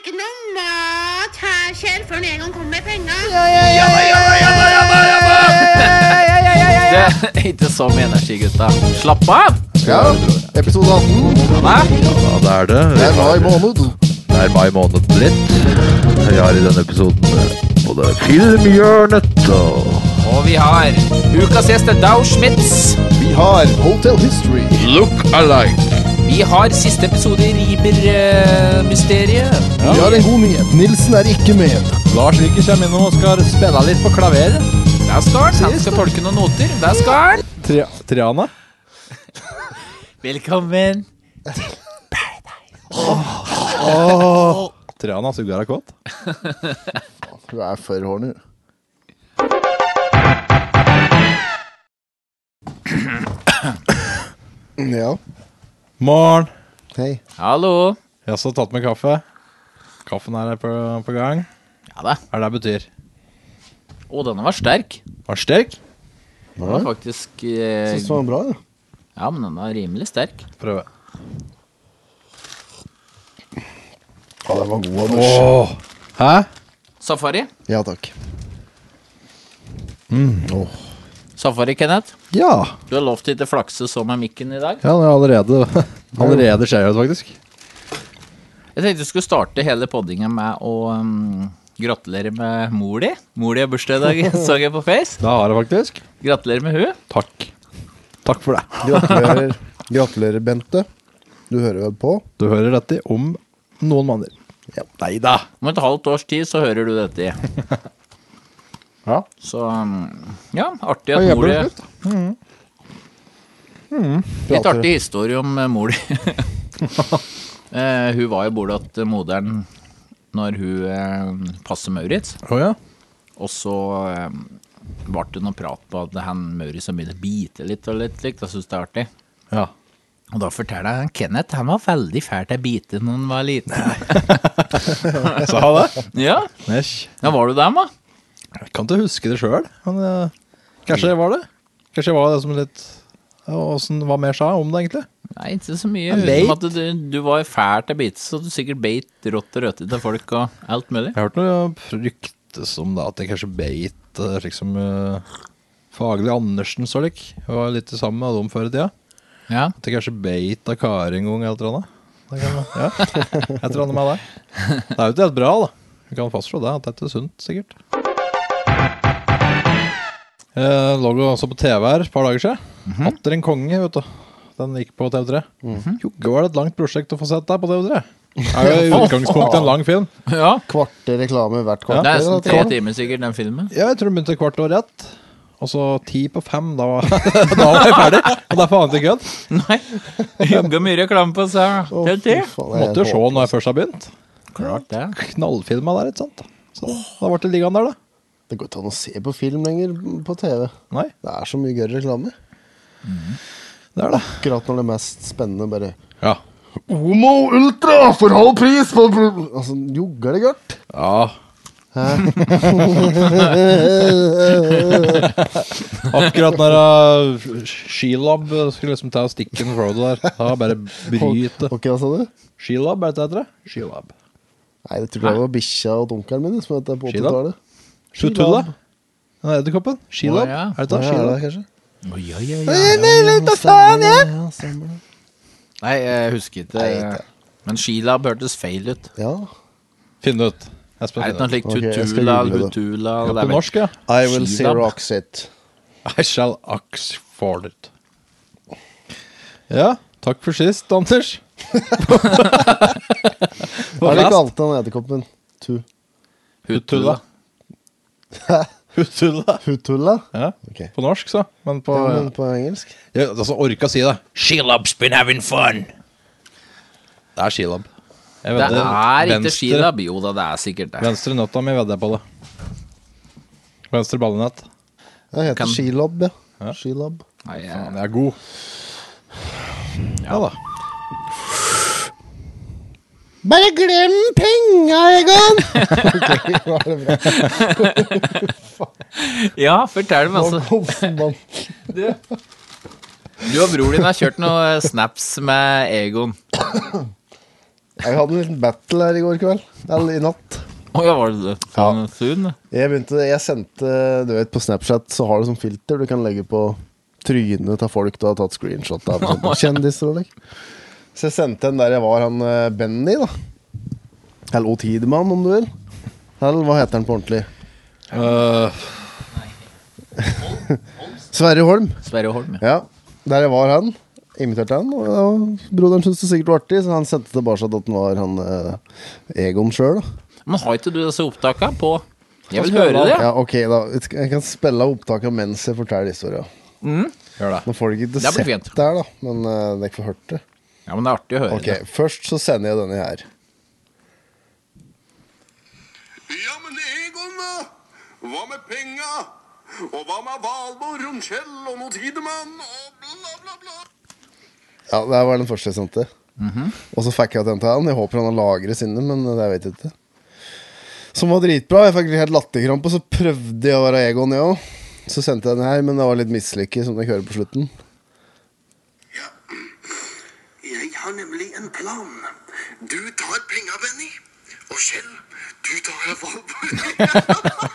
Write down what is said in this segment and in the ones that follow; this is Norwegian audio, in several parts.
ikke noe mat her, Kjell, før Egon kommer med penger. Det er ikke så med energi, gutta. Slapp av! Ja, episode 18. Hva? Ja, det er det. Det er mai måned. Det er mai måned blitt. Vi har i denne episoden både filmhjørnet Og vi har ukas gjest er Dow Schmitz. Vi har Hotel History. Look Alike. Vi har siste episode i Riber-mysteriet. Vi har en god nyhet. Nilsen er ikke med. Lars Rikke kommer inn og skal spille litt på klaver. Der skal han. Han skal tolke noen noter. Der skal han. Triana. Velkommen. Triana suger deg kåt. Du er for horny. Ja. Morgen. Hei. Hallo. Jeg har så tatt med kaffe. Kaffen er på gang. Ja da. Hva er det betyr? Å, denne var sterk. Var sterk? Den var faktisk... Synes det var bra, ja. Ja, men den var rimelig sterk. Prøve. Ja, den var god, Anders. Hæ? Safari. Ja, takk. Safari, Kenneth. Ja. Du har lovt ikke flakse så med mikken i dag. Ja, det er allerede skjer det faktisk. Jeg tenkte du skulle starte hele poddingen med å gratulere med mor di. Mor di har bursdag i dag, så jeg på Face. Det har jeg faktisk. Gratulerer med hun. Takk. Takk for det. Gratulerer, Bente. Du hører vel på? Du hører dette om noen måneder. Ja. Neida. Om et halvt års tid så hører du dette. Ja. Så, ja, artig at mor di... Litt artig historie om mor di. Hun var jo bordet til moderen når hun passet Maurits. Ja. Og så var det noe prat på at han Maurits har begynt å bite litt og litt slikt. Jeg synes det er artig. Ja. Og da forteller jeg Kenneth, han var veldig fælt å bite når han var liten. Sa han det? Ja. Nesh. Ja, var du der, da? Jeg kan ikke huske det selv, men kanskje jeg var det. Kanskje jeg var det som litt... Hva mer sa jeg om det egentlig? Nei, ikke så mye. Utenom at du var fælt å bite, så du sikkert beit rått og rødt til folk og alt mulig. Jeg har hørt noe ryktes om det, at jeg kanskje beit liksom Faglig Andersen så lik. Jeg var litt sammen med dem før i tida. Ja. At jeg kanskje beit av Kari en gang eller annet. Ja, jeg tror han med det. Det er jo ikke helt bra da. Vi kan fastslå det, at det er ikke sunt sikkert. Jeg lå også på TV her et par dager siden. Atter en konge, vet du. Den gikk på TV3. Jo, det var et langt prosjekt å få sett der på TV3. Det er jo i utgangspunktet en lang film. Ja. Kvarter reklame hvert Det kvarter. er nesten 3 timer sikkert, den filmen. Ja, jeg tror det begynte kvart år rett. Og så 10:05, da var jeg ferdig. Og det er faen ikke kødd. Nei, jogget mye reklame på seg. Til tid. Måtte jo se når jeg først har begynt. Klart det. Knallfilma der, ikke sant? Så da ble det liggende der da. Det går ikke an å se på film lenger på TV. Nei, Det er så mye gøy reklame. det er det. Akkurat når det er mest spennende bare Ja. Omo Ultra for halv pris på... Altså, jogger det gørt? Ja. Akkurat når Skilab skulle liksom ta stikken fra det der. Da bare bryte. Ok, hva sa du? Skilab, er det det heter det? Skilab. Nei, det tror jeg var bikkja og onkelen min som heter på Skilab? 80-tallet. Sjutulla? Den er edderkoppen. Skilab? Å, ja. Er det det? Ja, Skilab? det kanskje? Ja. Ja, stemmer det. Nei, jeg husker ikke. Nei, ikke. Men Skilab hørtes feil ut. Ja. Finn det ut. Er det noe slik Ok, jeg skal Tutula, google det. Hutula? Ja, på norsk, ja. I will Skilab. Xerox it. I shall ask for it. Ja, takk for sist, Anders. Hva er det ikke alltid han edderkoppen? Hutulla. Hutulla. Hutulla? Ja, Ok. på norsk så. Men på... Ja, men på engelsk? Ja, altså, orka si det. Skilab's been having fun. Det er Skilab. Jeg Det vedder er ikke Skilab. Jo da, det er sikkert det. Venstre nøtta mi vedder jeg på det. Venstre ballenett. Det heter Kan- Skilab, ja. Ja. Skilab. Nei, Den er god. Ja da. Bare glem penga, Egon! Ok, var det bra. ja, fortell meg altså. Mann. Du og bror din har kjørt noen snaps med Egon. Jeg hadde en liten battle her i går kveld. Eller i natt. Ja, var det det? Sånn sun? Jeg sendte, du vet på Snapchat så har du sånn filter du kan legge på trynet av folk du har tatt screenshot av. Kjendiser og legge. Så jeg sendte en der jeg var han Benny da. Eller O. Tidemann om du vil. Eller hva heter han på ordentlig? Sverre Holm. Sverre Holm, Ja, der jeg var han. Imiterte han, og ja, broderen syntes det sikkert var artig, så han sendte tilbake at han var han Egon selv da. Men har ikke du disse opptakene på? Jeg vil høre det. Ja, ok da. Jeg kan spille av opptaket mens jeg forteller historien. Gjør det. Nå får dere ikke Det blir sett fint. det her da, men dere får hørt det. Ja, men det er artig å høre Ok, det. først så sender jeg denne her. Ja, men Egon da? Hva med penga? Og hva med Valborg, Ronchell og noe Tidemann og bla bla bla? Ja, det her var den første jeg sendte. Og så fikk jeg den til han. Jeg håper han har lagret sinne, men det vet jeg ikke. Som var dritbra. Jeg fikk helt latterkrampe, så prøvde jeg å være Egon, jeg også. Så sendte jeg den her, men det var litt mislykket, som jeg hører på slutten. Ja, jeg har nemlig en plan. Du tar penga, Benny. Og Kjell, du tar Valborg.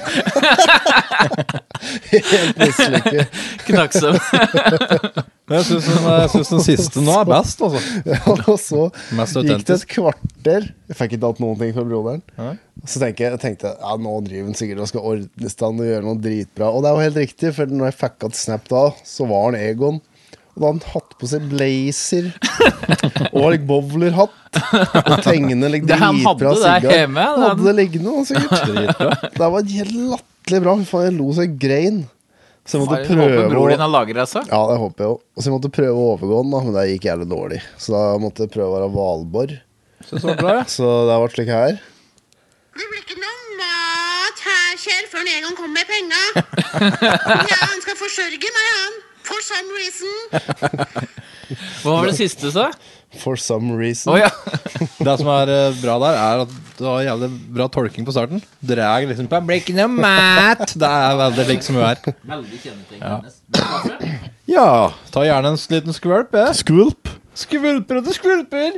Helt mislykket. Knakksom. Men jeg synes den siste nå er best, altså. Ja, og så Mest gikk det autentisk. et kvarter. Jeg fikk ikke hatt noen ting fra broderen. Nei. Så jeg tenkte ja, nå driver han sikkert og skal ordne i stand og gjøre noe dritbra. Og det var helt riktig, for når jeg fikk hatt snap da, så var han Egon. Og da hadde han hatt på seg blazer og like bowlerhatt og tegnene like Det han hadde dritbra der sigar. hjemme, Han hadde det liggende, sikkert. Det var helt latterlig bra. Faen, jeg lo så jeg grein. Så jeg måtte Jeg håper prøve bror din å... har lagret seg. Ja, det håper jeg også. Og så jeg måtte prøve å overgå den da, men det gikk jævlig dårlig. Så da måtte jeg prøve å være Valborg. Synes det var bra, ja. Så det har vært slik her. Det blir ikke noe mat her, Kjell, før Egon kommer med penga. Ja, han skal forsørge meg, han. For some reason. Hva var det siste, så? For some reason. Åja. Det som er bra der, er at du har jævlig bra tolking på starten. Dreg liksom på blir ikke noe mat. Det er veldig lik som hun er. Veldig kjennetegn. Ja, ta gjerne en liten skvølp, ja. Skvulp. Skvulper og skvulper.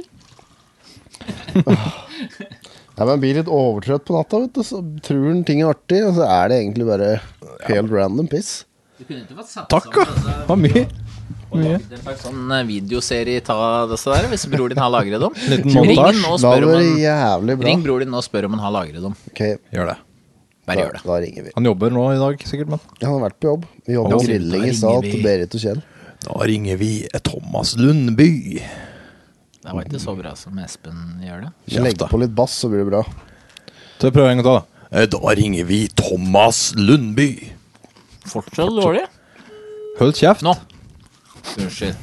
Ja, men blir litt overtrøtt på natta, vet du. Så tror han ting er artig, og så er det egentlig bare helt random piss. Takk, ja. Det var mye. Sånn videoserie ta disse der, hvis bror din har lagret dem. Liten Ring montasje. inn og Da spør om var det han, jævlig bra. ring bror din og spør om han har lagret dem. Ok, Gjør det. Bare gjør det. da ringer vi. Han jobber nå i dag, sikkert, men Ja, han har vært på jobb. Vi jobber Ja, med grilling da i stad ringer vi. til Berit og Kjell. da ringer vi Thomas Lundby. Det var ikke så bra som Espen gjør det. Vi legger på litt bass, så blir det bra. Så prøv en gang til, da. Da ringer vi Thomas Lundby. Fortsatt dårlig. Hold kjeft. Nå. Unnskyld.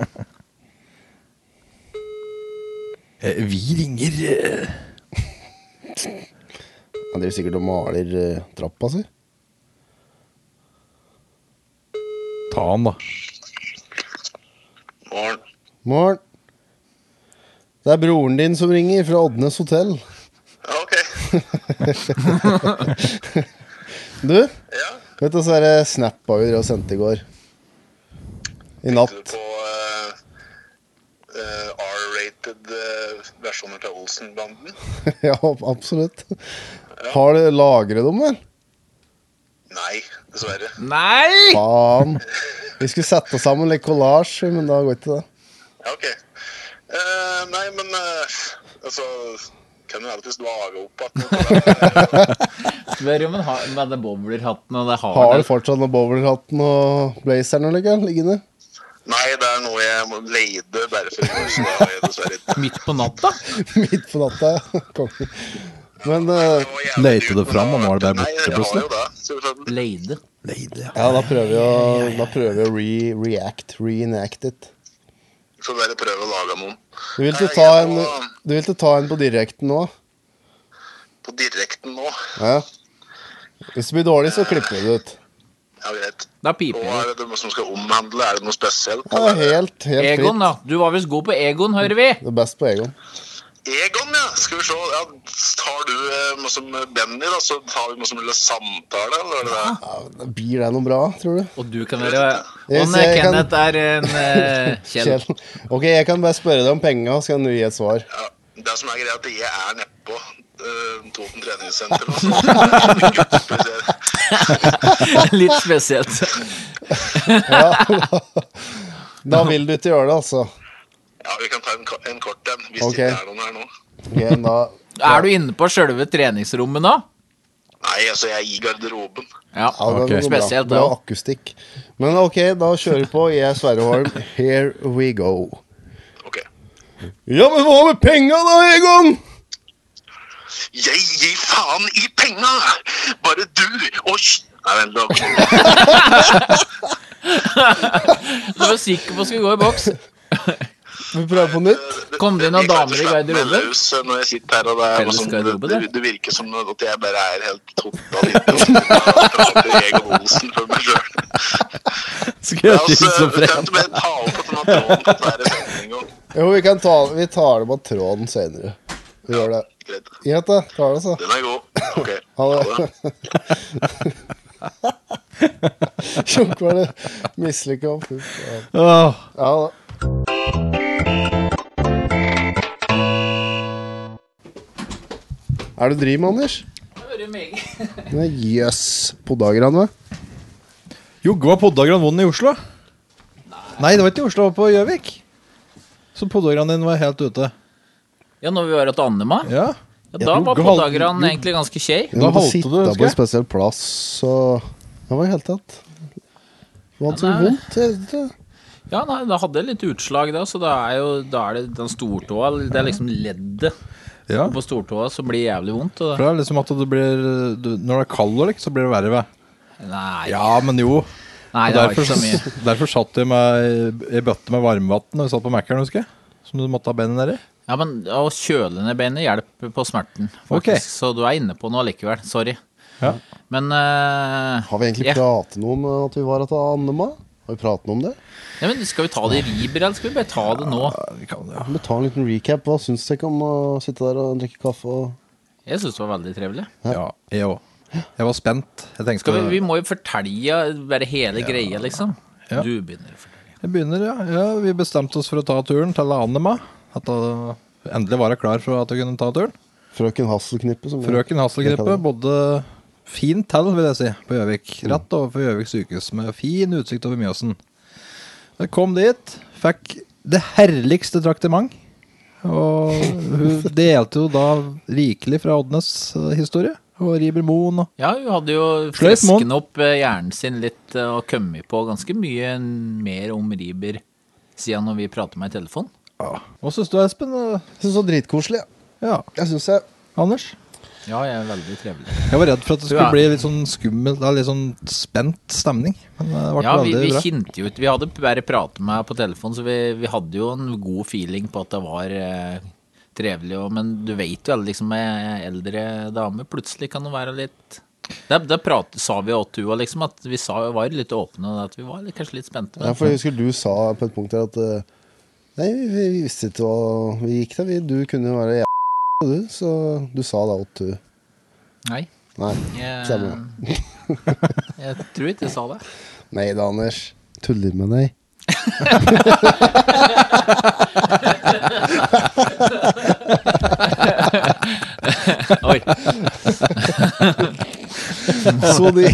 Vi ringer Han driver sikkert og maler trappa si. Ta han, da. Morgen. Morgen. Det er broren din som ringer fra Oddnes hotell. Ja, ok. Du, Ja, vet du så er det snappa vi og sendte i går. I du natt. på R-rated versjoner til Olsen-banden? Ja, absolutt. Har du lagret dem, vel? Nei, dessverre. Nei! Faen. Vi skulle sette sammen litt collage, men da går ikke det. Ja, ok. Nei, men altså, kan du alltid lage opp at Spør om han har med det bowlerhatten og det har Har du det. fortsatt noe bowlerhatten og blazeren og liggende? Nei, det er noe jeg leide bare for å så det har jeg dessverre ikke. Midt på natta. Midt på natta, ja. Konge. Men Det var jævlig Leite dyrt, det fram, men og nå er det bare Nei, borte jeg plutselig. har jo det, selvfølgelig. Leide. Leide, ja. ja, da prøver vi å reenact it. Så bare prøve å lage noen. Du vil ikke Jeg ta en på direkten nå? på direkten nå. Ja. Hvis det blir dårlig, så klipper vi det ut. Ja, greit. Da Og piper det. er det noe som skal omhandle? Er det noe spesielt? Ja, helt Egon, fritt. da. Du var visst god på Egon, hører vi. Det er best på Egon. Egon, ja. Skal vi se. Ja, tar du noe som Benny, da, så tar vi noe som lille samtale, eller er det det? Ja, blir det noe bra, tror du? Og du kan være Yes, Og jeg kan- Kenneth er en Kjell. Kjell. Ok, jeg kan bare spørre deg om penga, så kan du gi et svar. Ja. Det som greia at jeg nede på Toten treningssenter og sånt. Litt spesielt. Da vil du ikke gjøre det, altså. Ja, vi kan ta en kort en, hvis Ok. det ikke noen her nå. Ok, da... Er du inne på selve treningsrommet nå? Nei, altså jeg er i garderoben. Ja, Ja, det Ok. går bra. Spesielt, bra ja. akustikk. Men ok, da kjører vi på. Jeg er Sverre Holm. Here we go. Ok. Ja, men hva med penga da, Egon? Jeg gir faen i penga! Bare du og Nei, vent, da. Du var sikker på at skulle gå i boks. Vi prøver på nytt. Kom det inn noen damer i garderoben? Når jeg sitter her, og det er Felles sånn, garderobe, det virker som at jeg bare er helt totalt prater Egon Olsen for meg selv. Skal jeg si så Vi frem? kan ikke bare ta opp på denne tråden på hver sending. Jo, vi tar det på tråden senere. Vi gjør det. Greit. Greit da, tar det så. Den er god. Ok. Ha det. Tjokk var det mislykket. Fy faen. Åh, Ja da. Er du driv med, Anders? Nei, jøss. Poddagerne, hva? Jogge var poddagran vond i Oslo? Nei, det var ikke i Oslo, det var på Gjøvik. Så poddagran din var helt ute. Ja, når vi var til Annema. Ja. Ja, da var poddagran egentlig ganske kjei. Du Da måtte halte sitte du, på husker en jeg. spesiell plass, og det var helt tatt. Det var så Ja, nei. vondt. Jeg vet ikke. Ja, nei, det hadde litt utslag da, så da er det den stortåa, det er liksom leddet Ja. på stortåa som blir jævlig vondt. For det er liksom at det blir når det er kald, så blir det verre ved. Nei, Ja, men jo. nei, Og det var ikke så mye. derfor satt jeg med ei bøtte med varmvann når vi satt på Mækkern, husker jeg. Som du måtte ha benet nedi. Ja, men å kjøle ned benet hjelper på smerten, Ok. faktisk. Så du er inne på noe likevel, sorry. Ja. Men Har vi egentlig pratet noe om at vi var til Annema? Har vi pratet noe om det? ja, men skal vi ta det i riber, eller skal vi bare ta det nå? Vi kan, ja. Vi tar en liten recap. Hva syns dere om å sitte der og drikke kaffe? Og... Jeg synes det var veldig trevelig. Ja, jeg òg. Jeg var spent. Jeg tenkte Vi må jo fortelle bare hele greia, liksom. Ja. Du begynner å fortelle. Jeg begynner, ja. Vi bestemte oss for å ta turen til Annema. At da endelig var jeg klar for at jeg kunne ta turen. Frøken Hasselknippe. Som Frøken Hasselgrippe bodde fint til, vil jeg si, på Gjøvik. Rett overfor Gjøvik sykehus, med fin utsikt over Mjøsen. Jeg kom dit, fikk det herligste traktement. Og hun delte jo da rikelig fra Oddnes historie. Og Riber Moen og Ja, hun hadde jo Sløyf Moen. fresken opp hjernen sin litt og kommet på ganske mye mer om Riber siden når vi pratet med i telefon. ja. Hva synes du, Espen? Jeg synes det var dritkoselig. Ja, Jeg synes jeg... Anders? Ja, jeg er veldig trevelig. Jeg var redd for at det Du skulle er- bli litt sånn skummel, da, litt sånn spent stemning. Men det ble Ja, vi veldig bra. kjente jo ut. Vi hadde bare pratet med henne på telefon, så vi hadde jo en god feeling på at det var trevelig. Men du vet jo alle liksom med eldre damer, plutselig kan det være litt... sa vi også til henne liksom, at vi var litt åpne, at vi var kanskje litt spente. Ja, for jeg husker du sa på et punkt her at nei, vi visste ikke hva vi gikk til. Du kunne jo være du, så du sa da at du... Nei, Nei, stemmer. jeg tror ikke jeg sa det. Nei da, Anders. Tuller med deg. Oi. Så de...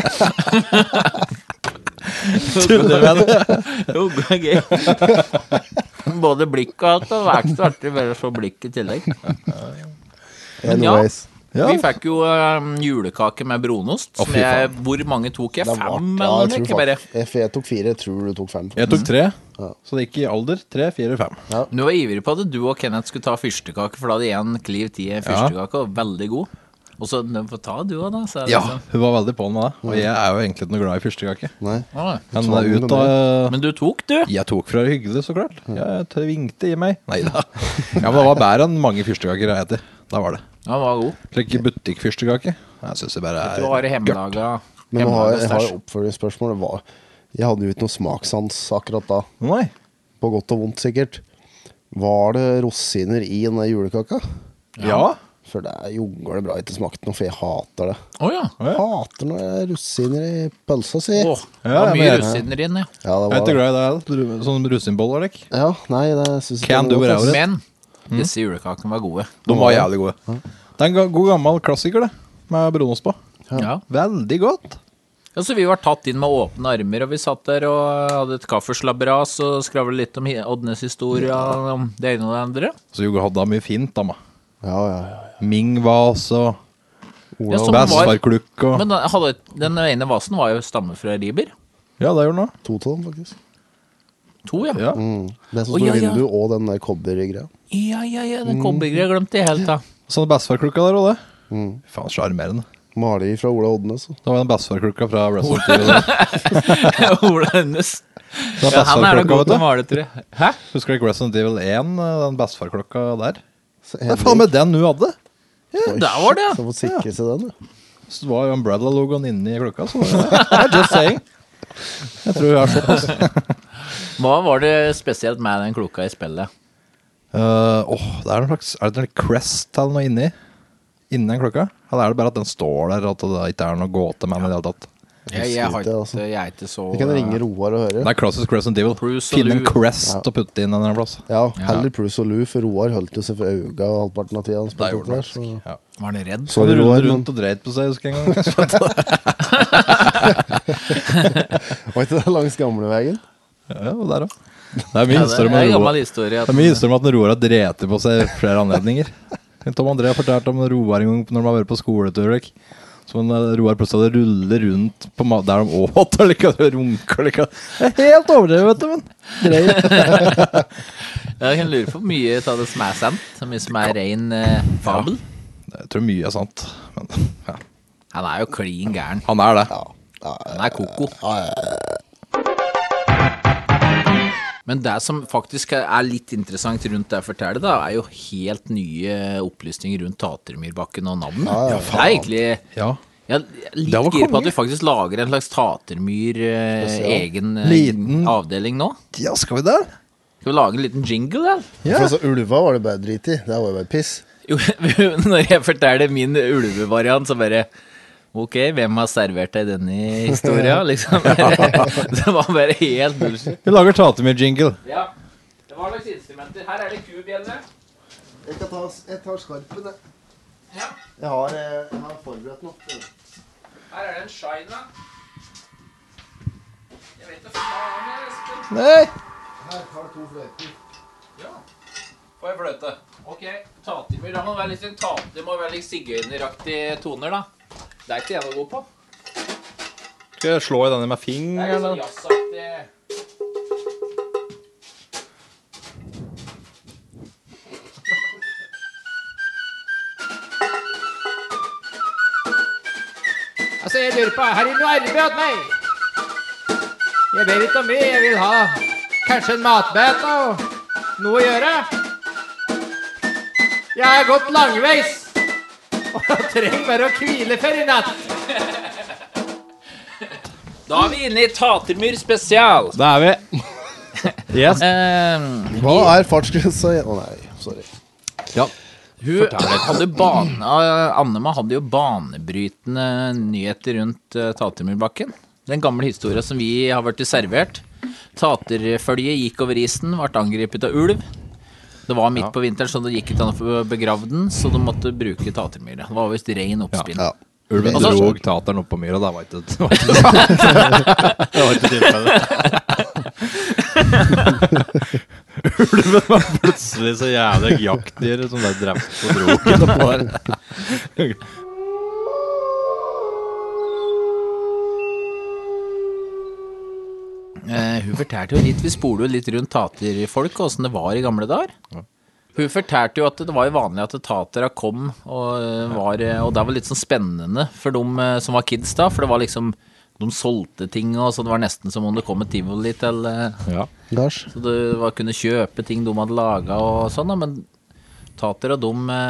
Jo, det er gøy. Både blikk og alt, og vært så artig bare å få blikk i tillegg. Men ja, Anyways. Ja. vi fikk jo julekake med brunost. Å, Som fy faen. hvor mange tok jeg? Det var- 5 ja, eller jeg noe? tror Ikke bare. faktisk- jeg tok 4, jeg tror du tok 5. Jeg tok 3, Ja. så det gikk i alder 3, 4, 5. Du var ivrig på at du og Kenneth skulle ta fyrstekake, for da hadde en Kliv 10 fyrstekake, og veldig god. Og så få ta du også da. Så er det Ja, liksom- hun var veldig på med det. Og jeg er jo egentlig ikke noe glad i fyrstekake. Nei. Å, Men Så ut med av Men du tok, du. Jeg tok fra det hyggelig, så klart. Jeg tvingte i meg. Neida. Ja, men det var bedre enn mange fyrstekaker jeg heter. Da var det. Den var god. Slik butikkfyrstekake. Jeg synes det bare Du har er hjemmelaga Men jeg har stæsj. jo oppfølgingsspørsmål. Jeg hadde jo ikke noe smakssans akkurat da. Nei. På godt og vondt, sikkert. Var det rosiner i denne julekaka? Ja. For det er jo går det bra ikke smakt noe, for jeg hater det. Å ja. Jeg hater når det er rosiner i pølsa si. Åh, det Ja, var mye men- rosiner inn, ja. Ja, det Jeg er var ikke glad i det. Sånn rusinboller, ikke? Ja, nei, det syns jeg Can ikke do noe godt, without ass. it. Men Disse julekakene var gode. De var jævlig gode. Det er en god gammel klassiker, det. Med brunost på. Ja. Veldig godt. Ja, så vi var tatt inn med åpne armer, og vi satt der og hadde et kaffeslabberas og skravlet litt om Oddnes historie, om det ene og det andre. Så Jogo hadde mye fint, da. Ja. Ming-vas og Ja, som var, Bæsfarklukk og men den ene vasen var jo stamme fra Riber. Ja, det gjorde den da. 2 av dem, faktisk. 2, ja. Ja. Det som Å, står ja, ja. vindu, og den der kobbergreia. Ja, den kobbergreia glemte jeg helt, da. Sånn Bæsfarklukka der og det. Faen, sjarmerende. Maleri fra Ola Oddnes. Det var den Bæsfarklukka fra Resident Evil. Ola Hennes. Den Ja, han er Bæsfarklukka, det god vet til å du. male, tror jeg. Hæ? Husker du ikke Resident Evil 1, den Bæsfarklukka der? Det er faen med den du hadde. Der var det, ja. Så får sikre seg den, ja. Så det var jo Umbrella-logoen inni klokka, så I'm just saying. Jeg tror jeg har såpass. Hva var det spesielt med den klokka i spillet? Det er noen slags, er det en crest eller noe inni den klokka? Eller er det bare at den står der, at det ikke er noe gåte med den i det hele tatt? Jeg er ikke så... Vi kan ringe Roar og høre. Det er klassisk Resident Evil. Bruce og Finne en Lou. crest og putte inn en eller annen plass. Ja, heller Bruce og Lou, for Roar holdt jo seg for øynene og halvparten av tida han Det spilte gjorde der. det faktisk. Ja. Var han redd? Sorry, Han Roar, rullet men rundt og dreit på seg, husker jeg en gang. var ikke det langs gamleveien? Ja, og der også. Det er mye historie det med er en Roar. gammel historie. Det er mye historie om at Roar har dreti på seg flere anledninger. Tom André har fortalt om Roar en gang når de har vært på skoletur. Like. Så Roar plutselig hadde rullet rundt på der de åt og runker. Like. Det er helt overdrevet, vet du, men greit. Jeg kan lure på mye av det som er sant, så mye som er ren fabel. Jeg tror mye er sant. Men, ja. Han er jo klin gæren. Han er det. Han er koko. Men det som faktisk er litt interessant rundt det jeg forteller, da, er jo helt nye opplysninger rundt Tatermyrbakken og navnet. Ja, det er egentlig... Ja. Jeg er litt Det var gira på konge. at vi faktisk lager en slags Tatermyr egen Liten. avdeling nå. Ja, skal vi det? Skal vi lage en liten jingle, da? For altså, ulva var det bare drit i. Det var jo bare piss. Jo, når jeg forteller min ulvevariant, så bare... Ok, hvem har servert deg denne historien, liksom? Det var bare helt bullshit. Vi lager Tatemyr-jingle. Ja, det var slags instrumenter. Her er det kubjelle. Jeg tar skarpen, jeg. Ja. Jeg har forberedt noe. Her er det en shina. Jeg vet da faen, Espen. Nei! Her tar 2 fløyter. Ja. Får jeg fløte? Ok, Tatemyr. Da må det være litt sånn det må være litt sigøyneraktige toner, da. Det er ikke jeg noe god på. Skal jeg slå i denne med Det er fingeren? litt sånn jazzaktig. Altså, jeg lurer på, har de noe arbeid åt meg? Jeg vet ikke om mye, jeg vil ha kanskje en matbete og noe å gjøre. Jeg har gått langveis, og jeg trenger bare å hvile for i natt. Da er vi inne i Tatermyr spesial. Det er vi. Yes. Hva er fartsgrensa igjen? Å nei, sorry. Ja. Hun hadde Annema hadde jo banebrytende nyheter rundt Tatermyrbakken. Den gamle historien som vi har vært servert. Taterfølget gikk over isen, ble angrepet av ulv. Det var midt på vinteren, så det gikk ikke an å begrave den, så de måtte bruke Tatermyra. Det var visst ren oppspinn. Ja. Ulven Altså- drog tateren opp på myra, det var ikke det var ikke tilfellet. Ulven var plutselig så jævlig jaktdyr som der drept på drogen oppå der. Hun fortalte jo litt, vi spoler jo litt rundt taterfolk, og hvordan det var i gamle dager. Hun fortalte jo at det var jo vanlig at tatera kom, og det var litt sånn spennende for dem som var kids da, for det var liksom, de solgte ting, og så det var nesten som om det kom et tivoli til, Ja. Lars? så det var kunne kjøpe ting de hadde laget og sånn da, men tatera,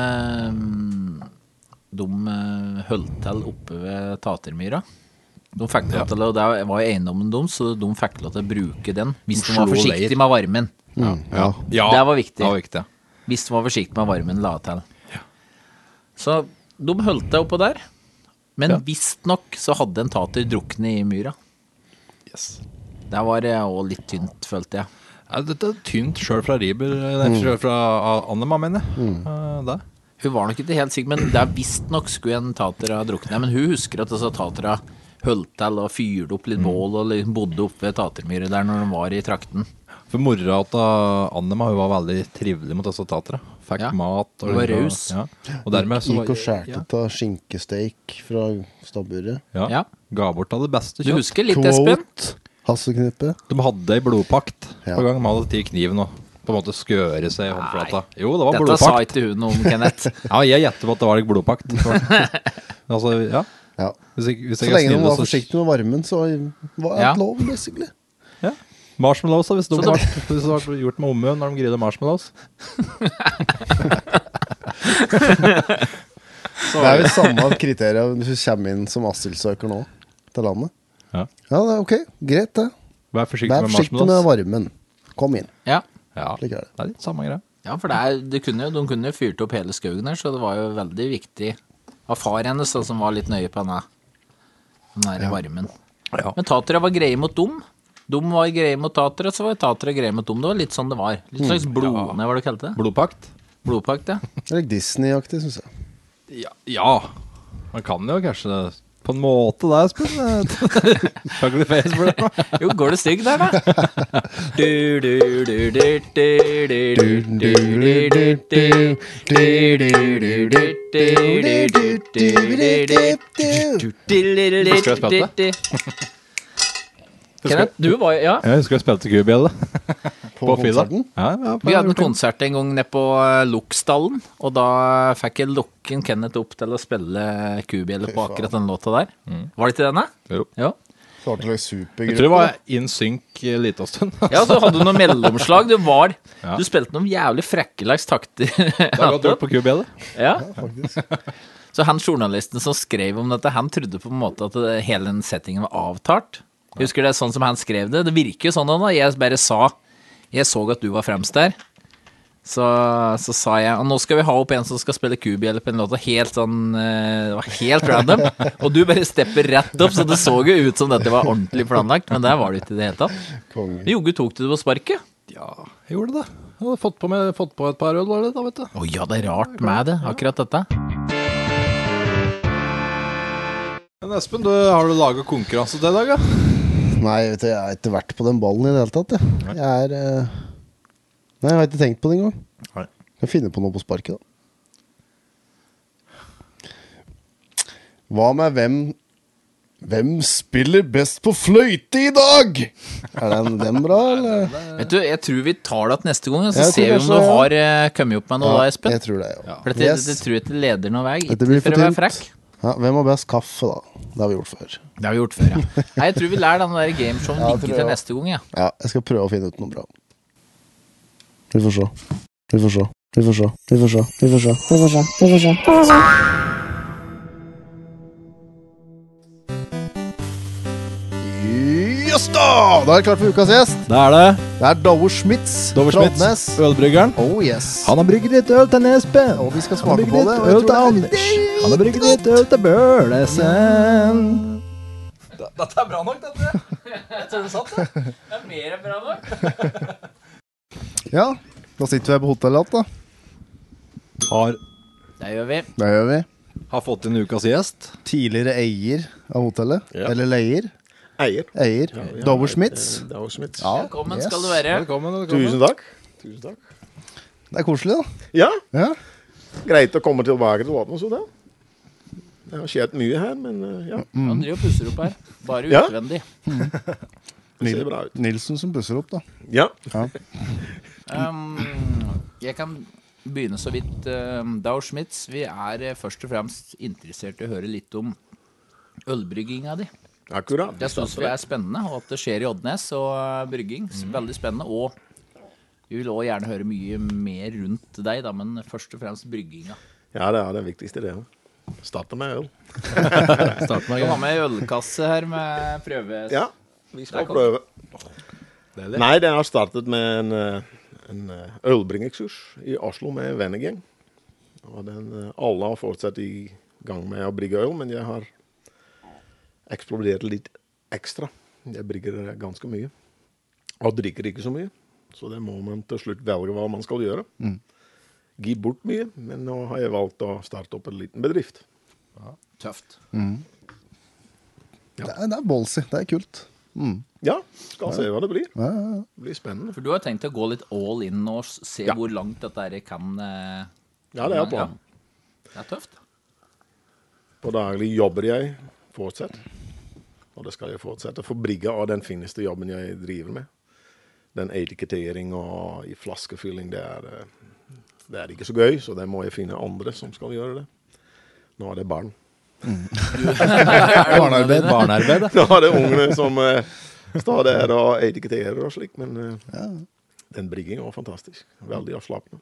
de holdt til oppe ved Tatermyra. De fikk lov til, og det var jo eiendommen dem, så de fikk lov til å bruke den, hvis de var Slo forsiktige leir. med varmen. Ja. Det var viktig. Det var viktig. Hvis de var forsiktige med varmen, la til. Så de holdt det oppå der. Men visst nok så hadde en tater drukne i myra. Yes. Det var også litt tynt, følte jeg. Ja, dette er tynt selv fra Rieber, selv fra Annema, mener jeg. Det. Hun var nok ikke helt sikker, men det er visst nok skulle en tater ha druknet. Men hun husker at disse tatera holdt til og fyrte opp litt bål og liksom bodde oppe ved tatermyret der når de var i trakten. For mora til Annema, hun var veldig trivelig mot disse tatera. Fikk mat. Og Hun var raus. Ja. Og dermed så Gikk og skjærte ut av skinkesteik fra stabburet. Ja. Ga bort av det beste Du kjøtt. husker litt, Espen? Hasselknippe. De hadde en blodpakt Ja. på gang. De hadde tatt kniven og på en måte skøre seg i håndflata. Jo, det var Dette sa blodpakt. ikke hun om, Kenneth. Ja, jeg gjetter på at det var litt blodpakt. Altså, ja. Ja. Hvis jeg Så er lenge de snill, var så- forsiktige med varmen, så var Ja. alt lov, basically. Ja. Marshmallows, hvis det Så var gjort med omø når de griller marshmallows. Det er jo samme kriterier hvis du kommer inn som asylsøker nå til landet. Ja. Ja, det er ok. Greit, det. Vær forsiktig Vær med forsiktig med marshmallows. varmen. Kom inn. Ja. Ja, Slik er det. det er litt samme greia. Ja, for de kunne jo fyrt opp hele skaugen her, så det var jo veldig viktig av far hennes da, som var litt nøye på den der varmen. Ja. Men tatera var greie mot dem. De var greie mot tatera, så var tatera greie mot dem. Det var litt sånn det var. Litt slags blod... Nei, hva var det du kalte det? Blodpakt? Blodpakt, ja. Det er litt Disney-aktig, synes jeg. Ja. Man kan jo kanskje på en måte der, Espen. Ugly face for det. Jo, går det stygg der, da? Kenneth, du var jo... Ja. Jeg husker jeg spilte kubjelle. På Fylla. konserten. Ja, Vi hadde en konsert en gang nede på Loksdalen, og da fikk jeg lokken Kenneth opp til å spille kubjelle på akkurat den låta der. Var det ikke denne? Jo. Ja. Så var det en slags Jeg supergruppe. tror det var in sync lite stund. Ja, så hadde du noen mellomslag. Ja. Du spilte noen jævlig frekkelags takter. Det har gått gjort på kubjelle. Ja. Faktisk. Så han journalisten som skrev om dette, han trodde på en måte at hele den settingen var avtalt. Jeg husker det sånn som han skrev det. Det virker jo sånn da. Jeg bare sa, jeg så at du var fremst der. Så sa jeg, og nå skal vi ha opp en som skal spille kubjelle på en låt, helt sånn, det var helt random. Og du bare stepper rett opp, så det så jo ut som dette var ordentlig planlagt, men der var det ikke i det hele tatt. Konge. Jogge tok du det på sparket? Ja, jeg gjorde det. Jeg hadde fått på et par øl, var det da, vet du. Å ja, det er rart med det, akkurat dette. Men Espen, har du laget konkurranse til i dag, da? Nei, vet du, jeg har ikke vært på den ballen i det hele tatt, jeg. Jeg er... Nei, jeg har ikke tenkt på det engang. Nei. Jeg finner på noe på sparket, da. Hva med hvem spiller best på fløyte i dag? Er den bra, eller? Vet du, jeg tror vi tar det til neste gang, så Jeg tror ser vi om kanskje du det, har kommet opp med noe da, Espen. jeg tror det, ja. For dette, Yes. det tror jeg ikke leder noen vei. Dette Ikke blir for for å være tynt. frekk. Ja, hvem har best kaffe, da? Det har vi gjort før. Det har vi gjort før, ja. Nei, jeg tror vi lærer den der gameshowen Ja, ligge tror til jeg neste gang, ja. Ja, jeg skal prøve å finne ut noe bra. Vi får se. Vi får se. Vi får se. Vi får se. Vi får se. Vi får se. Vi får se. Vi får se. Just da! Da er det klart for ukas gjest. Det er det. Det er Dover Schmitz Dover fra Schmitz, Oddnes. ølbryggeren. Oh yes. Han har brygget litt øl til Nespen. Og vi skal Han har smake brygget på det. litt Og jeg øl tror til det er Anders. Han har brygget litt øl til Bølesen. Dette er bra nok, dette. Jeg tror det satt, det. Det er mer enn bra nok. Ja, da sitter vi her på hotellet da. Det gjør vi. Det gjør vi. Har fått inn ukas gjest. Tidligere eier av hotellet. Ja. Eller leier. Eier. Eier. Dover Schmitz. Dover Schmitz. Ja, Velkommen yes. skal du være. Velkommen. Tusen takk. Tusen takk. Det er koselig da. Ja, Ja. greit å komme tilbake til Vatn og så da. Det har skjedd mye her, men ja, Han driver og pusser opp her. Bare Ja. utvendig. det ser bra ut. Nilsen som pusser opp da. Ja, Jeg kan begynne så vidt. Dover Schmitz, vi er først og fremst interessert i å høre litt om ølbrygginga di. akkurat. Det synes vi er spennende, og at det skjer i Oddnes og brygging. Veldig spennende, og vi vil også gjerne høre mye mer rundt deg, da, men først og fremst brygginga. Ja, det er det viktigste det. Starte med øl. Start med Du har med ølkasse her med prøve... Ja, vi skal Der kom prøve. Deilig. Nei, det har startet med en ølbringingskurs i Oslo med vennegjeng. Og alle har fortsatt i gang med å brygge øl, men jeg har eksplodert litt ekstra. Jeg brygger ganske mye. Og drikker ikke så mye. Så det må man til slutt velge hva man skal gjøre. Gi bort mye, men nå har jeg valgt å starte opp en liten bedrift. Tøft. Det er ballsy. Det er kult. Ja, skal se hva det blir. Det blir spennende. For du har tenkt å gå litt all in og se Ja. hvor langt dette her kan Ja, det er planen. Det er tøft. På daglig jobber jeg fortsatt. Og det skal jeg fortsette. For brygga av den fineste jobben jeg driver med. Den etikettering og i flaskefylling, det er ikke så gøy, så det må jeg finne andre som skal gjøre det. Nå er det barn. Barnearbeid. Barnearbeid, Nå er det ungene som står der og etiketterer og slik, men den bryggingen var fantastisk. Veldig avslappende.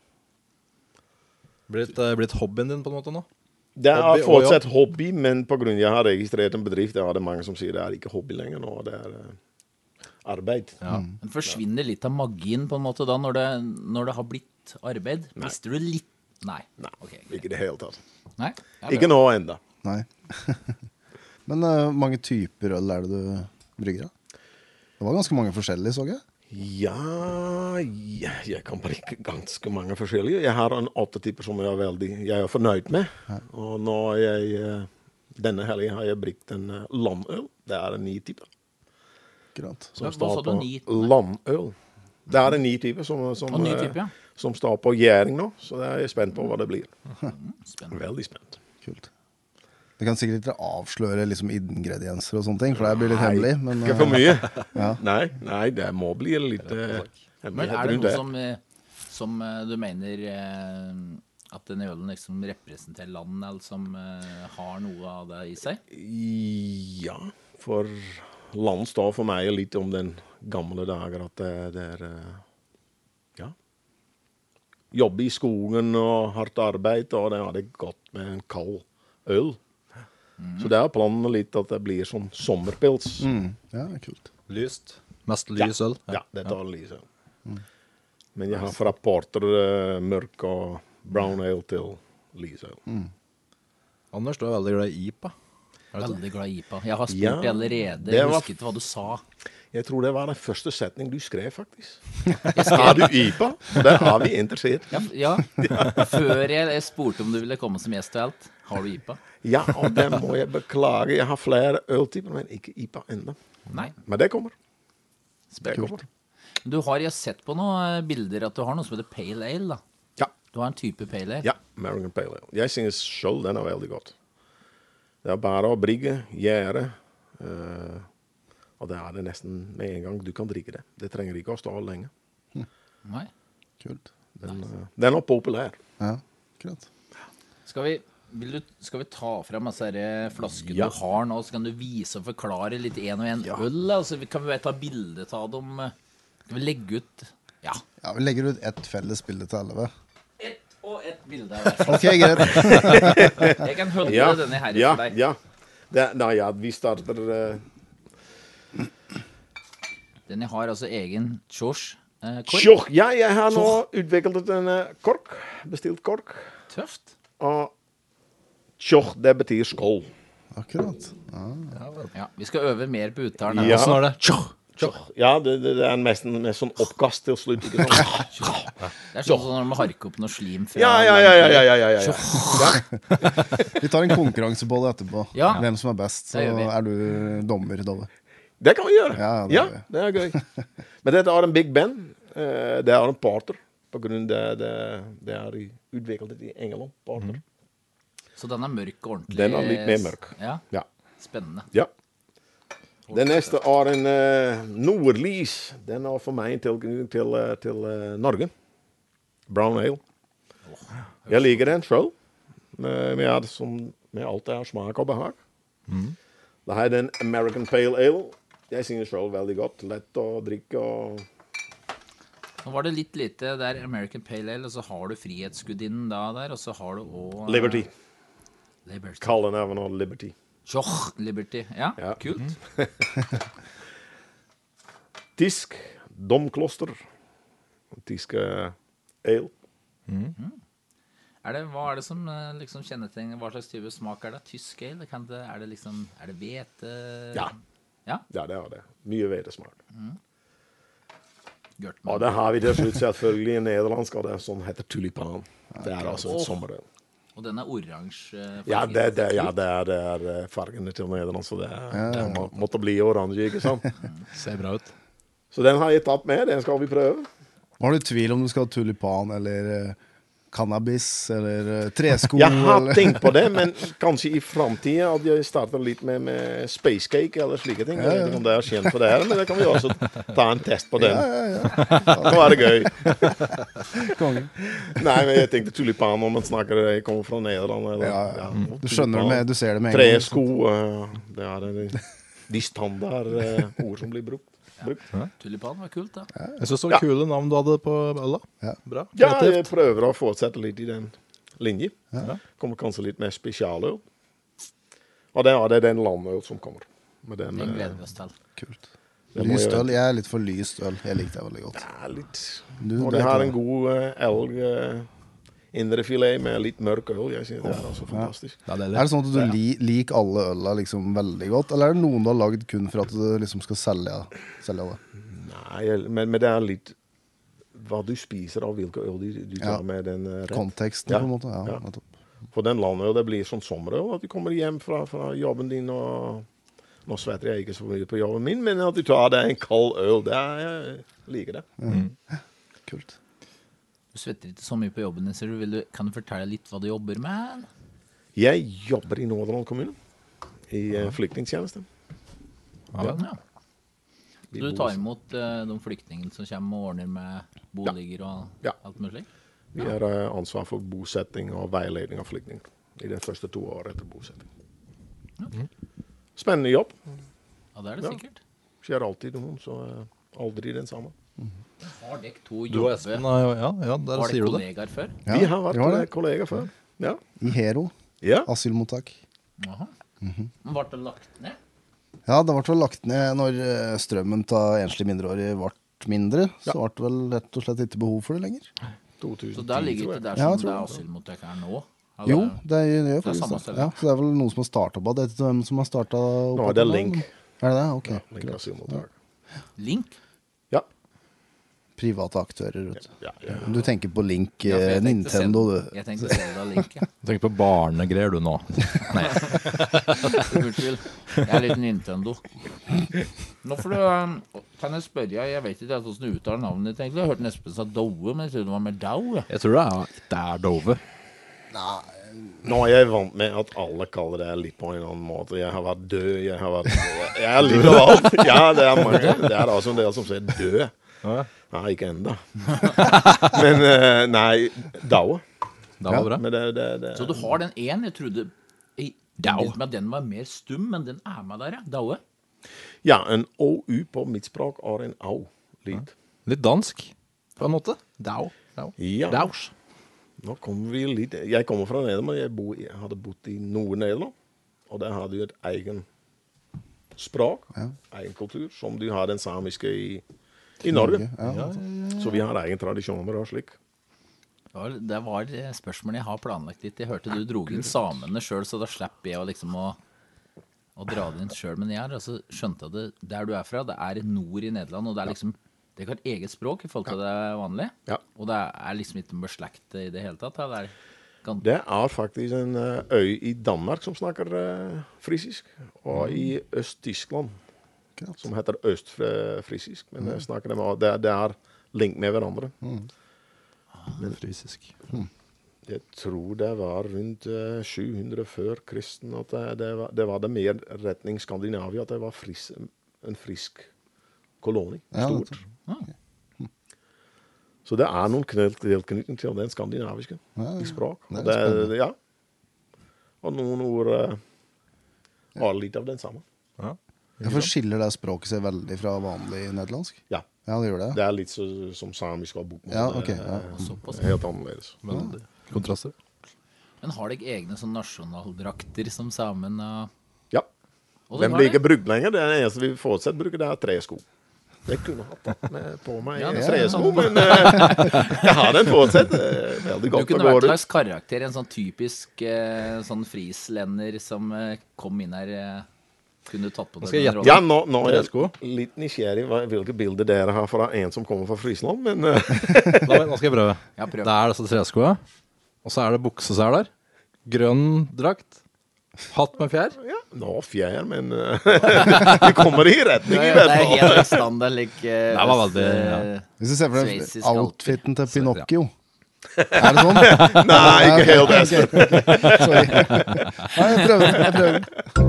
Blitt hobbyen din på en måte nå? Det er Hobby og fortsatt hobby, men på grunn av jeg har registrert en bedrift, det er det mange som sier det er ikke hobby lenger nå, det er arbeid. Ja. Men forsvinner litt av magien på en måte da, når det har blitt arbeid? Mister du litt? Nei. Ok, greit. Ikke i det hele tatt. Nei? Ja, Ikke bra. nå enda. Nei. Men mange typer øl er det du brygger av? Det var ganske mange forskjellige, så jeg. Ja, jeg kan bruke ganske mange forskjellige. Jeg har en 8 typer som jeg er fornøyd med. Og nå denne helgen har jeg brukt en landøl. Det er en 9 typer. Akkurat. Hva sa du, 9? Landøl. Det er en 9 typer som ny type, ja. som står på gjæring nå, så det er jeg spent på hva det blir. Spennende. Veldig spent. Kult. Det kan sikkert ikke avsløre liksom ingredienser og sånne ting, for det blir litt hemmelig. Men, Ikke for mye. Ja. Nei, det må bli litt Men hemmelighet er det rundt noe som du mener at den ølen liksom representerer land, eller som har noe av det i seg? Ja, for land står for meg litt om den gamle dager, at det er ja, jobbe i skogen og hardt arbeid, og det hadde gått med en kald øl. Så det er planen litt at det blir sånn sommerpils. Ja, kult. Lyst. Mest lys øl. Ja, det tar lys øl. Men jeg har fra porter, mørk og brown ale til lys øl. Anders, du er veldig glad i IPA. Veldig glad i IPA. Jeg har spurt Ja, deg allerede. det Jeg var- husker ikke hva du sa. Jeg tror det var den første setning du skrev, faktisk. Har du IPA? Der er vi interessert. Ja. Før jeg spurte om du ville komme som gjest og alt. Har du IPA? Ja, og det må jeg beklage. Jeg har flere øltyper, men ikke IPA enda. Nei. Men det kommer. Det kommer. Du har jo sett på noen bilder at du har noe som heter Pale Ale, da. Ja. Du har en type Pale Ale. Ja, American Pale Ale. Jeg synes selv den er veldig godt. Det er bare å brygge, gjære, og det er det nesten med en gang du kan drikke det. Det trenger ikke å stå lenge. Nei. Kult. Den er populær. Ja, akkurat. Skal vi ta frem disse her flaskene Ja. du har nå, så kan du vise og forklare litt en og en øl? Altså, kan vi bare ta bilde av dem? Kan vi legge ut? Ja. Ja, vi legger ut ett felles bilde til alle. Ett og ett bilde av hver. Ok, greit. Jeg kan holde denne her for deg. Ja. Vi starter Den jeg har altså egen kork. Tjoch, ja, jeg har nå utviklet en kork. Bestilt kork. Tøft. Og tjoch, det betyr skål. Akkurat. Ja, vi skal øve mer på uttalen. Ja. Hvordan er det? Tjoch. Ja, det er nesten med sånn oppkast til slutt. Ikke sånn. Det er sånn som når man harker opp noe slim fra Ja. Vi tar en konkurranse på det etterpå. Ja. Hvem som er best. Så Det gjør vi. er du dommer, Dove. Det kan vi gjøre. Ja, det Ja, gjør vi. det er gøy. Men dette er en big band. Det er en porter. På grunn av det er utviklet i England. Porter. Så den er mørk og ordentlig. Den er litt mer mørk. Ja, Ja. spennende. Ja. Den neste er en Nordlys. Den er for meg en tilknytning til Norge. Brown Ale. Jeg liker den selv. Med alt det er smak og behag. Da har jeg den American Pale Ale. Jeg synes selv veldig godt. Lett å drikke og... Nå var det litt lite der American Pale Ale, og så har du Frihetsgudinnen da der, og så har du også... Liberty. Liberty. Kall den even og Liberty. Tjoch, Liberty. Ja, Ja. kult. Tysk Domkloster. Tysk ale. Hva er det som liksom kjennetegner, hva slags type smak er det? Tysk ale? Er det hvete? Ja. Ja? Ja, det er det. Mye hvetesmak. Og det har vi til slutt selvfølgelig i nederlandsk, og det er sånn heter tulipan. Det er altså et sommerøl. Og den er oransje. Ja, det er fargene til Nederland, så det måtte bli oransje, ikke sant? Ser bra ut. Så den har jeg tatt med, den skal vi prøve. Var du i tvil om du skal ha tulipan eller cannabis eller tresko? Jeg har eller? tenkt på det, men kanskje i fremtiden at jeg starter litt med space cake eller slike ting. Jeg vet ikke om det er kjent for det her, men det kan vi også ta en test på den. Nå er det gøy. Kongen. Nei, men jeg tenkte tulipan om man snakker, jeg kommer fra Nederland. Eller, Du skjønner det med, du ser det med en gang. Tresko, det er de standard ord som blir brukt. Tulipan var kult, da. Jeg synes det var kule navn du hadde på øla. Bra. Ja, Kreativt. jeg prøver å fortsette litt i den linje. Kommer kanskje litt mer spesialøl. Og det er den landøl som kommer. Med den, Den gleder vi oss til. Kult. Lyst øl, jeg er litt for lyst øl. Jeg likte det veldig godt. Ja, litt. Du, Og det de er har klart. en god elg indrefilet med litt mørk øl. Jeg synes det er altså fantastisk. Ja, det Er det sånn at du liker alle øla liksom veldig godt, eller er det noen du har lagd kun for at du liksom skal selge det? Nei, men det er litt hva du spiser av hvilke øl du tar med den rett. Konteksten Ja. på en måte, ja. Ja. Nettopp. For den landøl, det blir sånn sommerøl, at du kommer hjem fra jobben din og nå svetter jeg ikke så mye på jobben min, men at du tar deg en kald øl, jeg liker det. Kult. Du svetter ikke så mye på jobben din, ser du. Kan du fortelle litt hva du jobber med? Jeg jobber i Nordland kommune, i flyktningstjenesten. Ja. Så du tar imot de flyktningene som kommer og ordner med boliger og Ja. alt mulig? Vi har ansvar for bosetting og veiledning av flyktninger i de første 2 år etter bosetting. Spennende jobb. Ja, det er det Ja. sikkert. Skjer alltid noen, så aldri den samme. Har dere to Du og jobber? Espen, ja, der Var sier dere du det. kollegaer før? Ja, Vi har vært vi har det. kollegaer før. Ja. I Hero, Ja. asylmottak. Jaha. Men ble det lagt ned? Ja, det ble vel lagt ned når strømmen til enslige mindreårige ble mindre, så ble det vel rett og slett ikke behov for det lenger. 2010, Så der ligger tror ikke jeg. der Ja, jeg som det tror er det. asylmottak er nå? Eller- Jo, det gjør faktisk samme det. sted. Ja, så det er vel noen som har startet på det. Jeg vet ikke hvem som har startet opp Nå er at det nå, Link. men- Er det det? Ok. Link asylmottak. Link? Ja. Private aktører, vet du. Ja. Du tenker på Link Ja, for jeg tenkte Nintendo, Zelda. du. Jeg tenkte Zelda Link, ja. Du tenker på barnegreier du nå. Unnskyld. Jeg er litt Nintendo. Nå får du, kan jeg spørre, jeg vet ikke hvordan du uttaler navnet ditt egentlig. Jeg har hørt Espen sa Doe, men jeg trodde det var med Dau. Jeg tror det er Dove. Nå er jeg vant med at alle kaller det litt på en annen måte. Jeg har vært død, jeg er litt av alt. Ja, det er mange. Det er altså en del som sier død. Nei, ikke enda. Men nei, Daue. Det var bra. Men det Så du har den én, jeg trodde Dau. med at den var mer stum, men den er med der, ja. Daue. Ja, en OU på mitt språk er en au-lyd. Litt dansk, på en måte. Dau. Ja. Daus. Nå kommer vi litt. Jeg kommer fra Nederland, jeg hadde bodd i Nord-Nederland. Og der hadde du et egen språk, egen kultur, som du har den samiske i Norge. Ja. Så vi har egen tradisjoner og slik. Det var spørsmålet jeg har planlagt litt. Jeg hørte du drog inn samene sjøl, så da slipper jeg å liksom å dra det inn sjøl. Men jeg har altså skjønt at det, der du er fra, det er nord i Nederland, og det er liksom det har et eget språk i forhold til det vanlige. Ja. Og det er liksom ikke beslekt i det hele tatt. Eller? Det er faktisk en øy i Danmark som snakker frisisk, og i Øst-Tyskland som heter østfrisisk. Men det er link med hverandre. Men frisisk. Jeg tror det var rundt 700 før kristen at det var det mer retning Skandinavia, at det var en frisk koloni. Ja, Stort. Så det er noen tilknytning til den skandinaviske i språk. Det er spennende. Ja. Og noen ord var litt av den samme. Hvorfor skiller det språket seg veldig fra vanlig nederlandsk? Ja. Ja, det gjør det. Det er litt som samisk og bokmål. Ja, ok, ja. Såpass. Helt annerledes. Veldig. Kontraster. Men har dere egne sånn nasjonaldrakter som samen? Ja. Og Den har blir det? ikke brukt lenger. Det eneste vi fortsatt bruker, det er tresko. Jeg kunne hatt tatt med på meg Ja, en det er tresko, sant. men jeg har den fortsatt. Veldig Du godt å kunne gå vært en rundt. slags karakter, en sånn typisk sånn frislender som kom inn her Kunne du tatt på Nå deg skal jeg den gjette. rollen? Ja, nå er Tresko. jeg litt nysgjerrig hvilke bilder dere har fra en som kommer fra Friesland, men Nå skal jeg prøve. Ja, prøv. Det er disse treskoene. Og så er det bukseseler. Grønn drakt. Hatt med fjær. ja, nå fjær, men vi kommer i retning i Det hvert er fall. helt standard, like Det var veldig, ja. Hvis du ser for deg Sveitsisk outfiten til Pinocchio. Er det sånn? Nei, ikke helt det. Sorry. Nei, jeg prøver.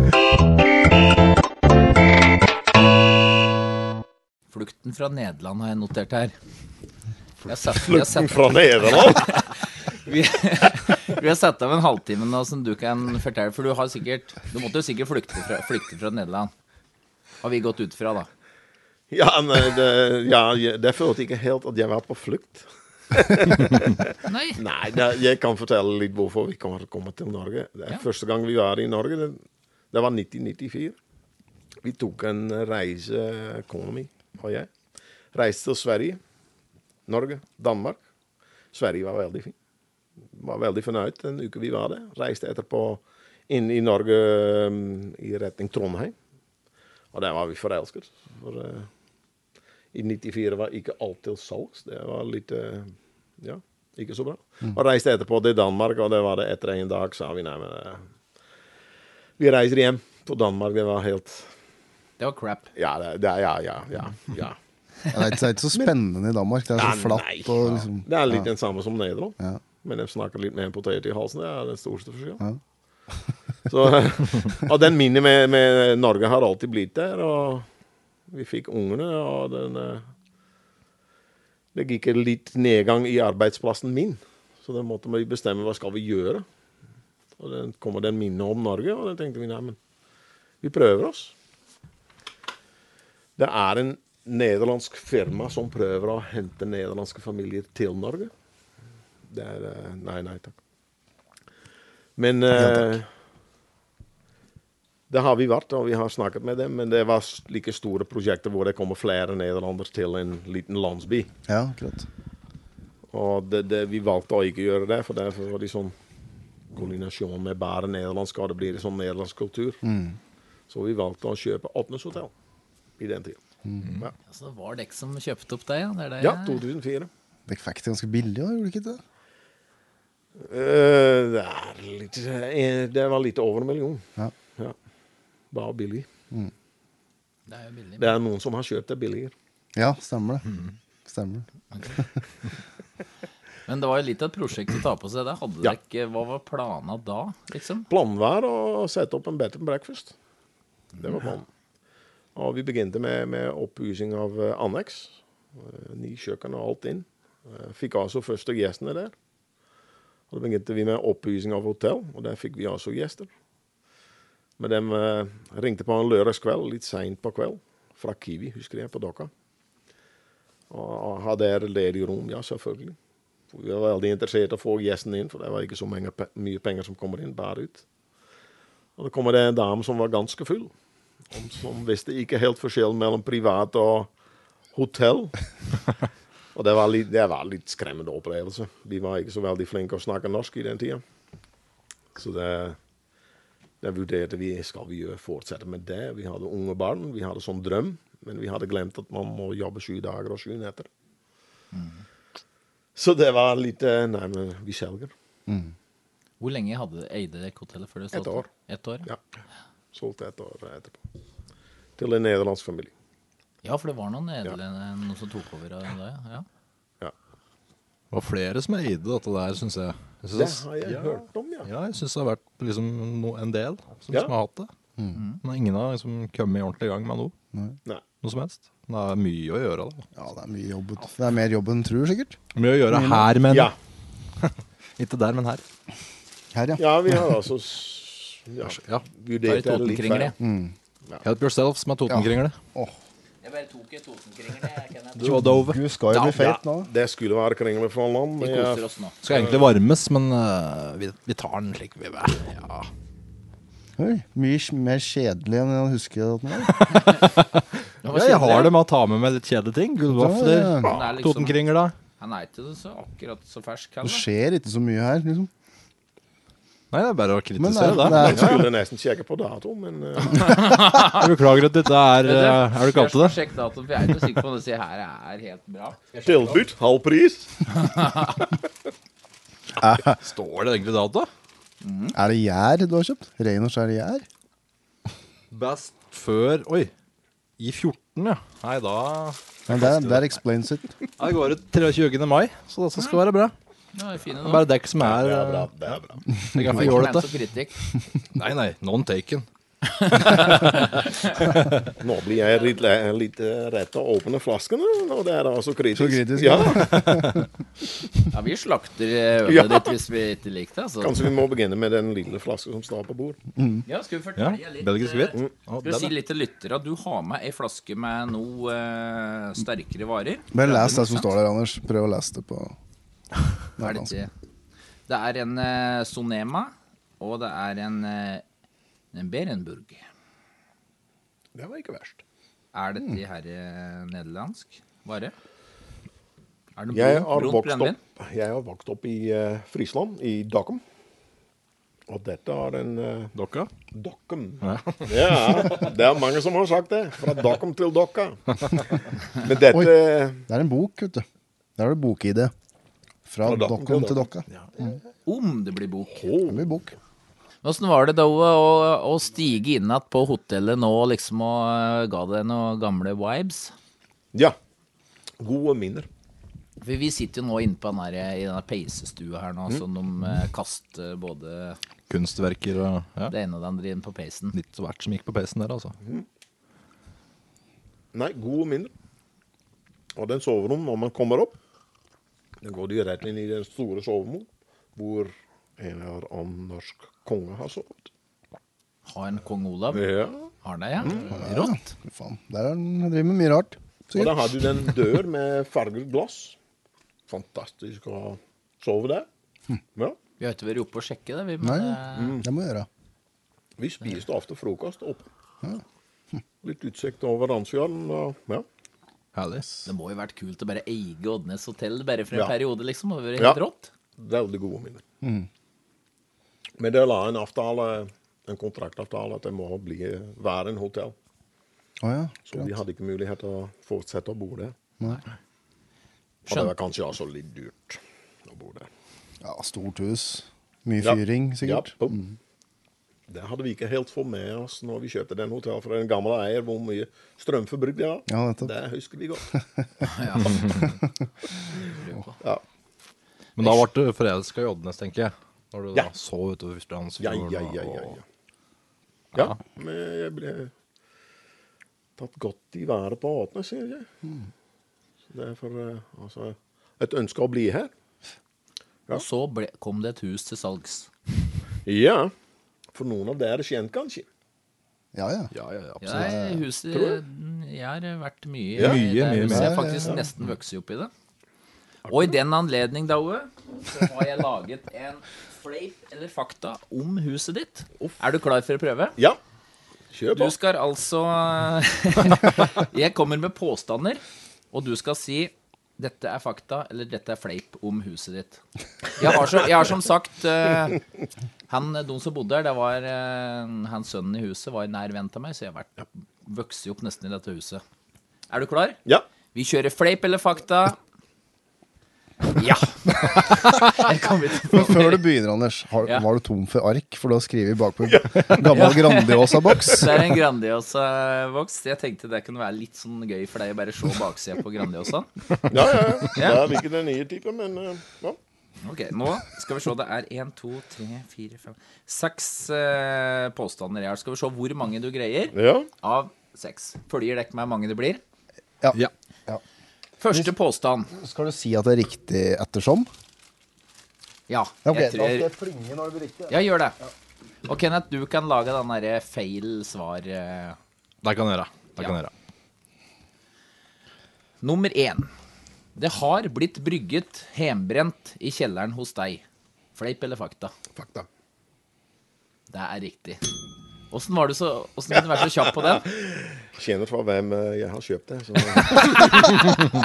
Flukten fra Nederland har jeg notert her. Flukten fra Nederland. Vi har sett av en halvtime nå som du kan fortelle, for du måtte jo sikkert flykte fra Nederland. Har vi gått ut fra da? Ja, nei, det følte ikke helt at jeg var på flukt. Nei. Nei, jeg kan fortelle litt hvorfor vi kommer til Norge. Det er første gang vi var i Norge, det var 1994. Vi tok en reiseøkonomi, og jeg reiste til Sverige, Norge, Danmark. Sverige var veldig fint. Var veldig fornøyd den uke vi var der. Reiste etterpå inn i Norge i retning Trondheim. Og der var vi forelsket. For, i 94 var ikke alt til salgs. Det var litt, ikke så bra. Og reiste etterpå til Danmark, og det var det etter en dag, sa vi, nei, men vi reiser hjem på Danmark. Det var helt... Det var crap. Ja. Ja, det er ikke så spennende i Danmark. Det er så flatt. Og liksom, Det er litt den samme som Nederland. Ja. Men jeg snakker litt med en potet i halsen. Det er den storste forskjellen. Så, og den minnet med Norge har alltid blitt der. Og vi fikk ungene, og det gikk litt nedgang i arbeidsplassen min. Så da måtte vi bestemme hva skal vi gjøre. Og den kommer den minnet om Norge, og da tenkte vi, nei, men vi prøver oss. Det er en nederlandsk firma som prøver å hente nederlandske familier til Norge. Det er nei takk. Men det har vi vært, og vi har snakket med dem, men det var like store prosjekter hvor det kommer flere nederlandere til en liten landsby. Ja, akkurat. Og vi valgte å ikke gjøre det, for derfor var det sånn kombinasjon med bare nederlandsk, og det blir sånn nederlandsk kultur. Så vi valgte å kjøpe Åtnes hotell i den tiden. Ja. Altså, det var dere som kjøpte opp deg, ja? Det er det Ja, 2004. Dere fikk det ganske billig, da, gjorde dere ikke det? Det var litt over 1 million. Ja. Bare billig. Det er jo billig. Det er noen som har kjøpt det billigere. Ja, stemmer det. Stemmer det. Men det var jo litt av et prosjekt å ta på seg. Det hadde dere ikke, hva var planene da, liksom? Planen var å sette opp en bed and breakfast. Det var planen. Og vi begynte med oppussing av anneks. Ny kjøkken og alt inn. Fikk altså første gjestene der. Og da begynte vi med oppussing av hotell, og der fikk vi altså gjester. Men de ringte på en lørdagskveld, litt sent på kveld, fra Kiwi, husker jeg, på Dokka. Og hadde ledig rom, ja, selvfølgelig. For vi var veldig interessert i å få gjestene inn, for det var ikke så mye penger som kommer inn, bare ut. Og da kommer det en dame som var ganske full, som visste ikke helt forskjellen mellom privat og hotell. Og det var litt skremmende opplevelse. Vi var ikke så veldig flinke å snakke norsk i den tiden. Så det vurderte vi, skal vi fortsette med det? Vi hadde unge barn, vi hadde sånn drøm, men vi hadde glemt at man må jobbe 7 dager og 7 netter. Så det var litt, nei, men vi selger. Hvor lenge eide dere hotellet før det solgte? 1 år. 1 år, Ja, solgte 1 år etterpå. Til en nederlandsk familie. Ja, for det var noen nederlendere som tok over av det, ja. Det var flere som eide dette der, synes jeg. Det har jeg hørt om, ja. Ja, jeg synes det har vært liksom en del som Ja. har hatt det. Men ingen har liksom kommet ordentlig i gang med noe. Nei. Noe som helst. Det er mye å gjøre da. Ja, det er mye jobb. Det er mer jobb enn du tror, sikkert. Mye å gjøre her, men Ja. ikke der, men her. Her, ja. Ja, vi har altså Ja. Bare vurdert det litt Totenkringere. feil. Help yourself som er Totenkringere. Jeg bare tok et Totenkringere, Kenneth. Du og Dove. Du skal jo bli feit nå. Det skulle være kringler fra land. Vi men koser jeg- oss nå. Skal egentlig varmes, men vi tar den slik vi vil. Ja. Oi, mye mer kjedelig enn jeg husker at den var. Ja, jeg har det med å ta med meg litt kjedelige ting. Gullvafler, Ja, ja. Han er liksom, Totenkringer da. han er ikke så akkurat så fersk, Det heller. skjer ikke så mye her, liksom. Nei, det er bare å Men kritisere det det. Jeg skulle nesten sjekke på dato, men Jeg beklager at dette er du kalt det? Sjekk datoen, for jeg er ikke sikker på om det sier her er helt bra. tilbudt halv pris. Står det egentlig dato? Er det gjær du har kjøpt? Rein og skjær gjær? Best før, i 14, ja. Nei, da That explains it. Jeg går ut 23. mai, så det skal være bra. Ja, det er fine Det nå. er bare dekk som er Det er bra, det er bra. Jeg kan få Ikke gjøre ment dette. som kritikk. Nei, non taken. Nå blir jeg litt rett til å åpne flaskene når det er så kritisk. Så kritisk, Ja, Ja, vi slakter Ja. ølet ditt hvis vi ikke liker det. Altså. kanskje vi må begynne med den lille flasken som står på bord. Ja, skal vi Ja, fortelle litt belgisk hvitt. Skal vi si litt til lyttere at du har med ei flaske med noe sterkere varer. Bare les det som står der, Anders. Prøv å lese det på Er det ikke? Det er en Sonema, og det er en Berenburg. Det var ikke verst. Er dette her nederlandsk vare? Er det Jeg noe har vokst opp i Friesland, i Dokkum. Og dette er en Dokka? Dokkum. Ja, det er mange som har sagt det. Fra Dokkum til Dokka. Men dette Det er en bok, vet du. Der har du bok-ID. Fra Fra Dokkum Dokkum til til Dokka. Om det blir bok. Det blir bok. Hvordan var det da å stige inn igjen på hotellet nå liksom, og ga det noen gamle vibes? Ja. Gode minner. For vi sitter jo nå inne på i denne peisestua her nå, som de kaster både Kunstverker og ja. det ene og det andre inn på peisen. Litt så hvert som gikk på peisen der, altså. Nei, gode minner. Og den soverom, når man kommer opp, den går de rett inn i den store soverom, hvor en av norsk konge har sovet. Har en kong Olav? Ja. Har det, ja. Rått. Fy faen. Der er den driver med mye rart. Og da hadde du den dør med farget glass. Fantastisk å sove der. Ja. Vi har ikke vært oppe og sjekke det, vi. Nei, Men, det må jeg gjøre. Vi spiste ofte frokost oppe. Litt utsikt over Randsfjorden. Og, ja. Herlig. det må jo vært kult å bare eie Oddnes hotell bare for en Ja. periode, liksom. Det har vært Ja. helt rått. Veldig gode minner. Men det la en kontraktavtale at det må være en hotell. Å ja. Så vi hadde ikke mulighet til å fortsette å bo der. Og det var kanskje også litt dyrt å bo der. Ja, stort hus. Mye Ja. fyring, sikkert. Ja, det hadde vi ikke helt fått med oss når vi kjøpte den hotellet. For den gamle eier, hvor mye strømforbruk det var. Ja, nettopp. Det husker vi godt. Ja. Men da ble du forelsket i Oddnes, tenker jeg. Når du Ja. da så utover Strandsfjorden. Ja, men jeg ble tatt godt i været på Åtnes, sier jeg. Så det er for altså, et ønske å bli her. Og så kom det et hus til salgs. Ja, for noen av dere kjent kanskje. Ja, ja. Ja, Ja, absolutt. huset Jeg har vært mye Ja. i det Mye, huset. Jeg har mye. faktisk nesten vokst opp i det. Og i den anledning, Daue, så har jeg laget en fleip eller fakta om huset ditt. Er du klar for å prøve? Ja, kjør Du på. skal altså Jeg kommer med påstander, og du skal si dette er fakta, eller dette er fleip om huset ditt. Jeg har som sagt de som bodde der, det var han sønnen i huset var nær venn til meg, så jeg har vokst opp nesten i dette huset. Er du klar? Ja. Vi kjører fleip eller fakta. Ja. Jeg kommer til Men før du begynner, Anders, Ja. var du tom for ark? For du har skrevet bakpå en gammel Grandiosa-boks. Det er en Grandiosa-voks. Jeg tenkte det kunne være litt sånn gøy for deg å bare se baksida på Grandiosa. Ja. Ja. Det er ikke den nye typen, men ja. Ok, nå skal vi se. Det er 1, 2, 3, 4, 5 6 påstander jeg har. Skal vi se hvor mange du greier Ja. av 6. Følger dere med hvor mange det blir? Ja. Første påstand. Skal du si at det er riktig ettersom? Ja, Ja, ok, jeg da skal tror jeg plinge når det blir riktig. Ja, gjør det. Og Kenneth, du kan lage den derre feil svar. Det kan jeg gjøre. Det kan jeg gjøre. Nummer 1. Det har blitt brygget hembrent i kjelleren hos deg. Fleip eller fakta? Fakta. Det er riktig. Åssen kunne du vært så kjapp på den? Kjenner fra hvem jeg har kjøpt det. Så.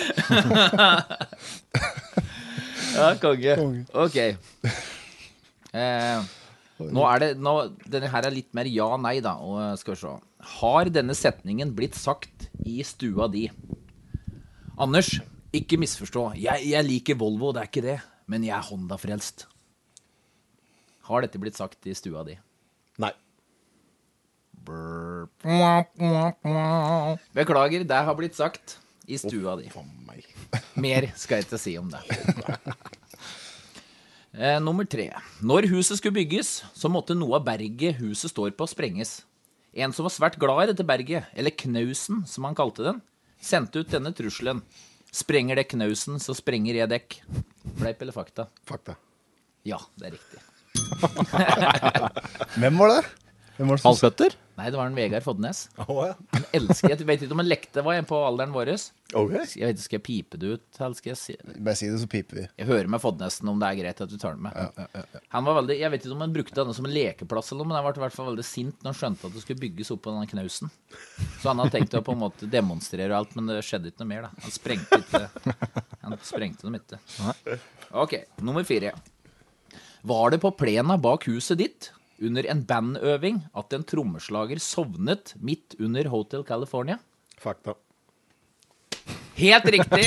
Ja, konge. Ok. Denne her er litt mer ja-nei da, og skal vi se. Har denne setningen blitt sagt i stua di? Anders, ikke misforstå. Jeg liker Volvo, det er ikke det. Men jeg er Honda-frelst. Har dette blitt sagt i stua di? Nei. Beklager, det har blitt sagt i stua di. For meg. Mer skal jeg ikke si om det. Nummer 3. Når huset skulle bygges, så måtte noe av berget huset står på sprenges. En som var svært glad i dette berget, eller knausen, som han kalte den, sendte ut denne trusselen. Sprenger det knausen, så sprenger jeg dekk. Fleip eller fakta? Fakta. Ja, det er riktig. Hvem var det? Hans Petter? Nei, det var en Vegard Fodnes. Ja. Han elsker, jeg vet ikke om han lekte, var en på alderen våres. Ok. Jeg vet ikke, skal jeg pipe det ut, eller skal jeg si det? Bare si det, så piper vi. Jeg hører med Fodnesen om det er greit at du tar den med. Han var veldig, jeg vet ikke om han brukte denne som en lekeplass eller noe, men han var i hvert fall veldig sint når han skjønte at det skulle bygges opp på denne knausen. Så han hadde tenkt å på en måte demonstrere og alt, men det skjedde ikke noe mer da. Han sprengte dem ikke. Ok, nummer 4. Var det på plena bak huset ditt, under en bandøving, at en trommeslager sovnet midt under Hotel California? Fakta. Helt riktig!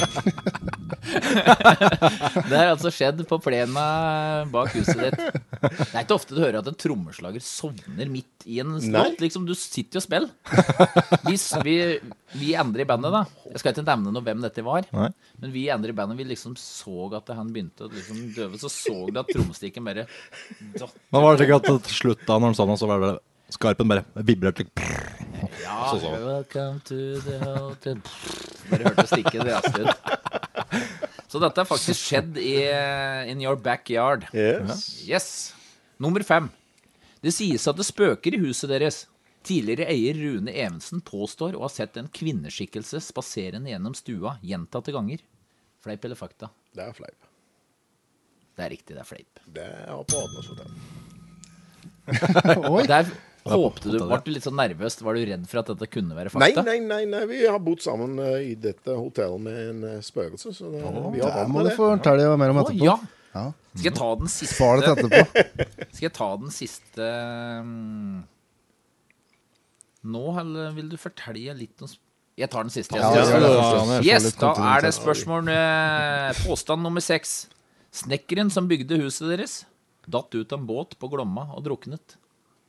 Det har altså skjedd på plena bak huset ditt. Det er ikke ofte du hører at en trommeslager sovner midt i en låt. Liksom, du sitter jo og spiller. Vi andre i bandet da, jeg skal ikke nevne noe hvem dette var, men vi andre i bandet, vi liksom så at han begynte å liksom døve, så du at trommestikken bare... Men var det sikkert at til slutt da, når han sa noe, så var det skarpen bare vibrert litt. Ja, welcome to the hotel. Bare hørte stikken raste ut. Så dette har faktisk skjedd in your backyard. Yes. Nummer 5. Det sies at det spøker i huset deres. Tidligere eier Rune Evensen påstår å ha sett en kvinneskikkelse spaserende gjennom stua gjentatte ganger. Fleip eller fakta? Det er fleip. Det er riktig, det er fleip. Det er på Adners hotell. Der håpte du, var du litt så nervøst? Var du redd for at dette kunne være fakta? Nei, vi har bodd sammen i dette hotellet med en spøkelse, så vi har Der vant må med du det. fortelle mer om etterpå. Ja. Ja. Skal jeg ta den siste? Spar det til etterpå. Skal jeg ta den siste Nå, eller vil du fortelle litt om Jeg tar den siste. Yes, da er det spørsmål påstand nummer 6. Snekkeren som bygde huset deres datt ut av en båt på Glomma og druknet.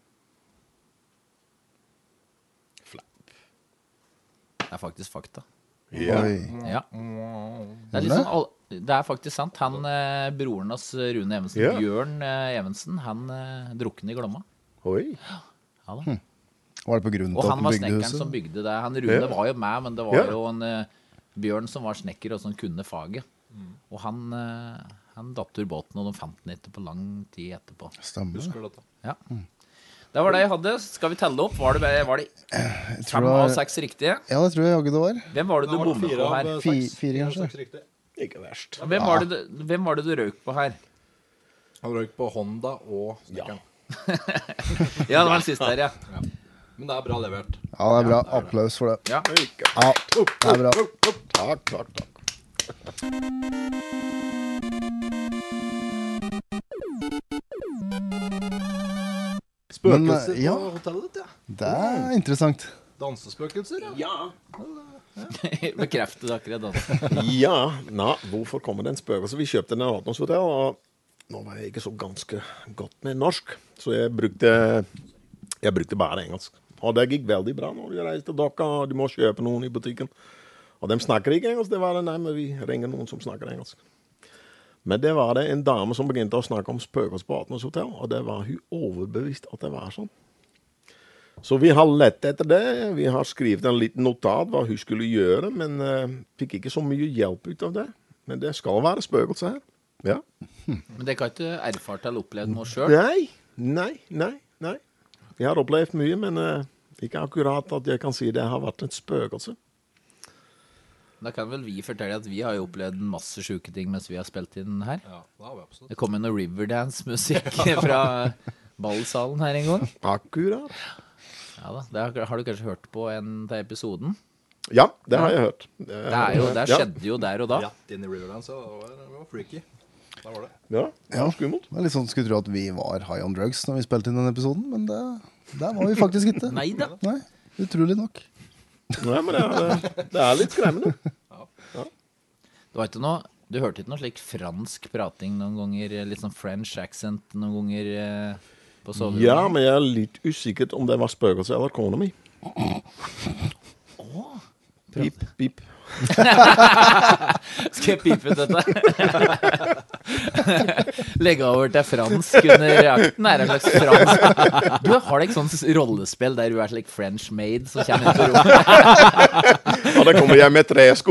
Det er faktisk fakta. Ja. Ja. Det er litt sånn, det er faktisk sant. Han, broren hans, Rune Evensen, Ja. Bjørn Evensen, han druknet i Glomma. Oi. Ja da. Var det på grunn Og til han at var du bygde snekkeren som huset? bygde det. Han Rune Ja. var jo med, men det var Ja. jo en Bjørn som var snekker og som kunne faget. Og han datt ur båten, og de fant den ikke på lang tid etterpå. Stemmer. Ja. Det var det jeg hadde. Skal vi telle opp? Var det tror 5 det var- av 6 riktige? Ja, det tror jeg jaggu det var. Hvem var det du bommet på her? Fire, kanskje. Ikke verst. Hvem var det du røk på her? Han røyk på Honda og snekkeren. Ja, det var den siste her, ja. Men det er bra levert. Ja, det er bra. Applaus for det. Ja. Ja, det er bra. Takk. Spøkelser Men, ja. på hotellet ditt, ja. Det er interessant. Dansespøkelser, ja. Bekreftet akkurat da. Ja, hvorfor kommer det en spøkelse? Vi kjøpte en Adners hotell, og nå var jeg ikke så ganske godt med norsk, så jeg brukte bare engelsk. Og det gikk veldig bra når vi reiste til Dokka, og du må kjøpe noen i butikken. Og de snakker ikke engelsk, det var det, nei, men vi ringer noen som snakker engelsk. Men det var det en dame som begynte å snakke om spøkelser på Adners hotell, og det var hun overbevist at det var sånn. Så vi har lett etter det, vi har skrevet en liten notat hva hun skulle gjøre, men fikk ikke så mye hjelp ut av det. Men det skal være spøkelser her, ja. Men det kan ikke erfart eller opplevd noe selv? Nei. Jeg har opplevd mye, men ikke akkurat at jeg kan si det har vært en spøkelse. Da kan vel vi fortelle at vi har jo opplevd masse syke ting mens vi har spilt inn her. Ja, det har vi absolutt. Det kom jo noe Riverdance-musikk fra ballsalen her en gang. Akkurat. Ja da, det har du kanskje hørt på en av episoden? Ja, det har jeg hørt. Det skjedde jo der og da. Rett inn i Riverdance, ja, det var freaky. Ja, Ja. skummelt. Det var litt sånn, skulle tro at vi var high on drugs når vi spilte inn den episoden, men der var vi faktisk ikke. Neida. Nei, utrolig nok. Nei, men det er litt skremmende. Det var ikke noe, du hørte ikke noe slik fransk prating noen ganger, litt sånn French accent noen ganger på soverommet? Ja, men jeg er litt usikker om det var spøkelse eller kona mi. Pip, pip. Skal jeg pipe ut dette? Legge over til fransk under akten. Er det en slags fransk? Du har ikke sånn rollespill der du er slik French maid som kommer inn på rommet? Og da kommer jeg med tresko.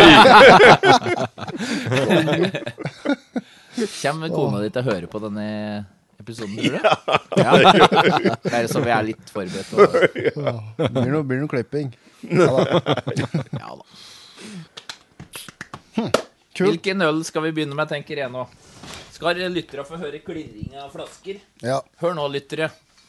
Kommer kona di til å høre på denne episoden, tror du? Ja. Det er så vi er litt forberedt. Og... Blir noe klipping. Ja da. Kult. Hvilken øl skal vi begynne med, tenker jeg nå? Skal lyttere få høre klirring av flasker? Ja. Hør nå, lyttere.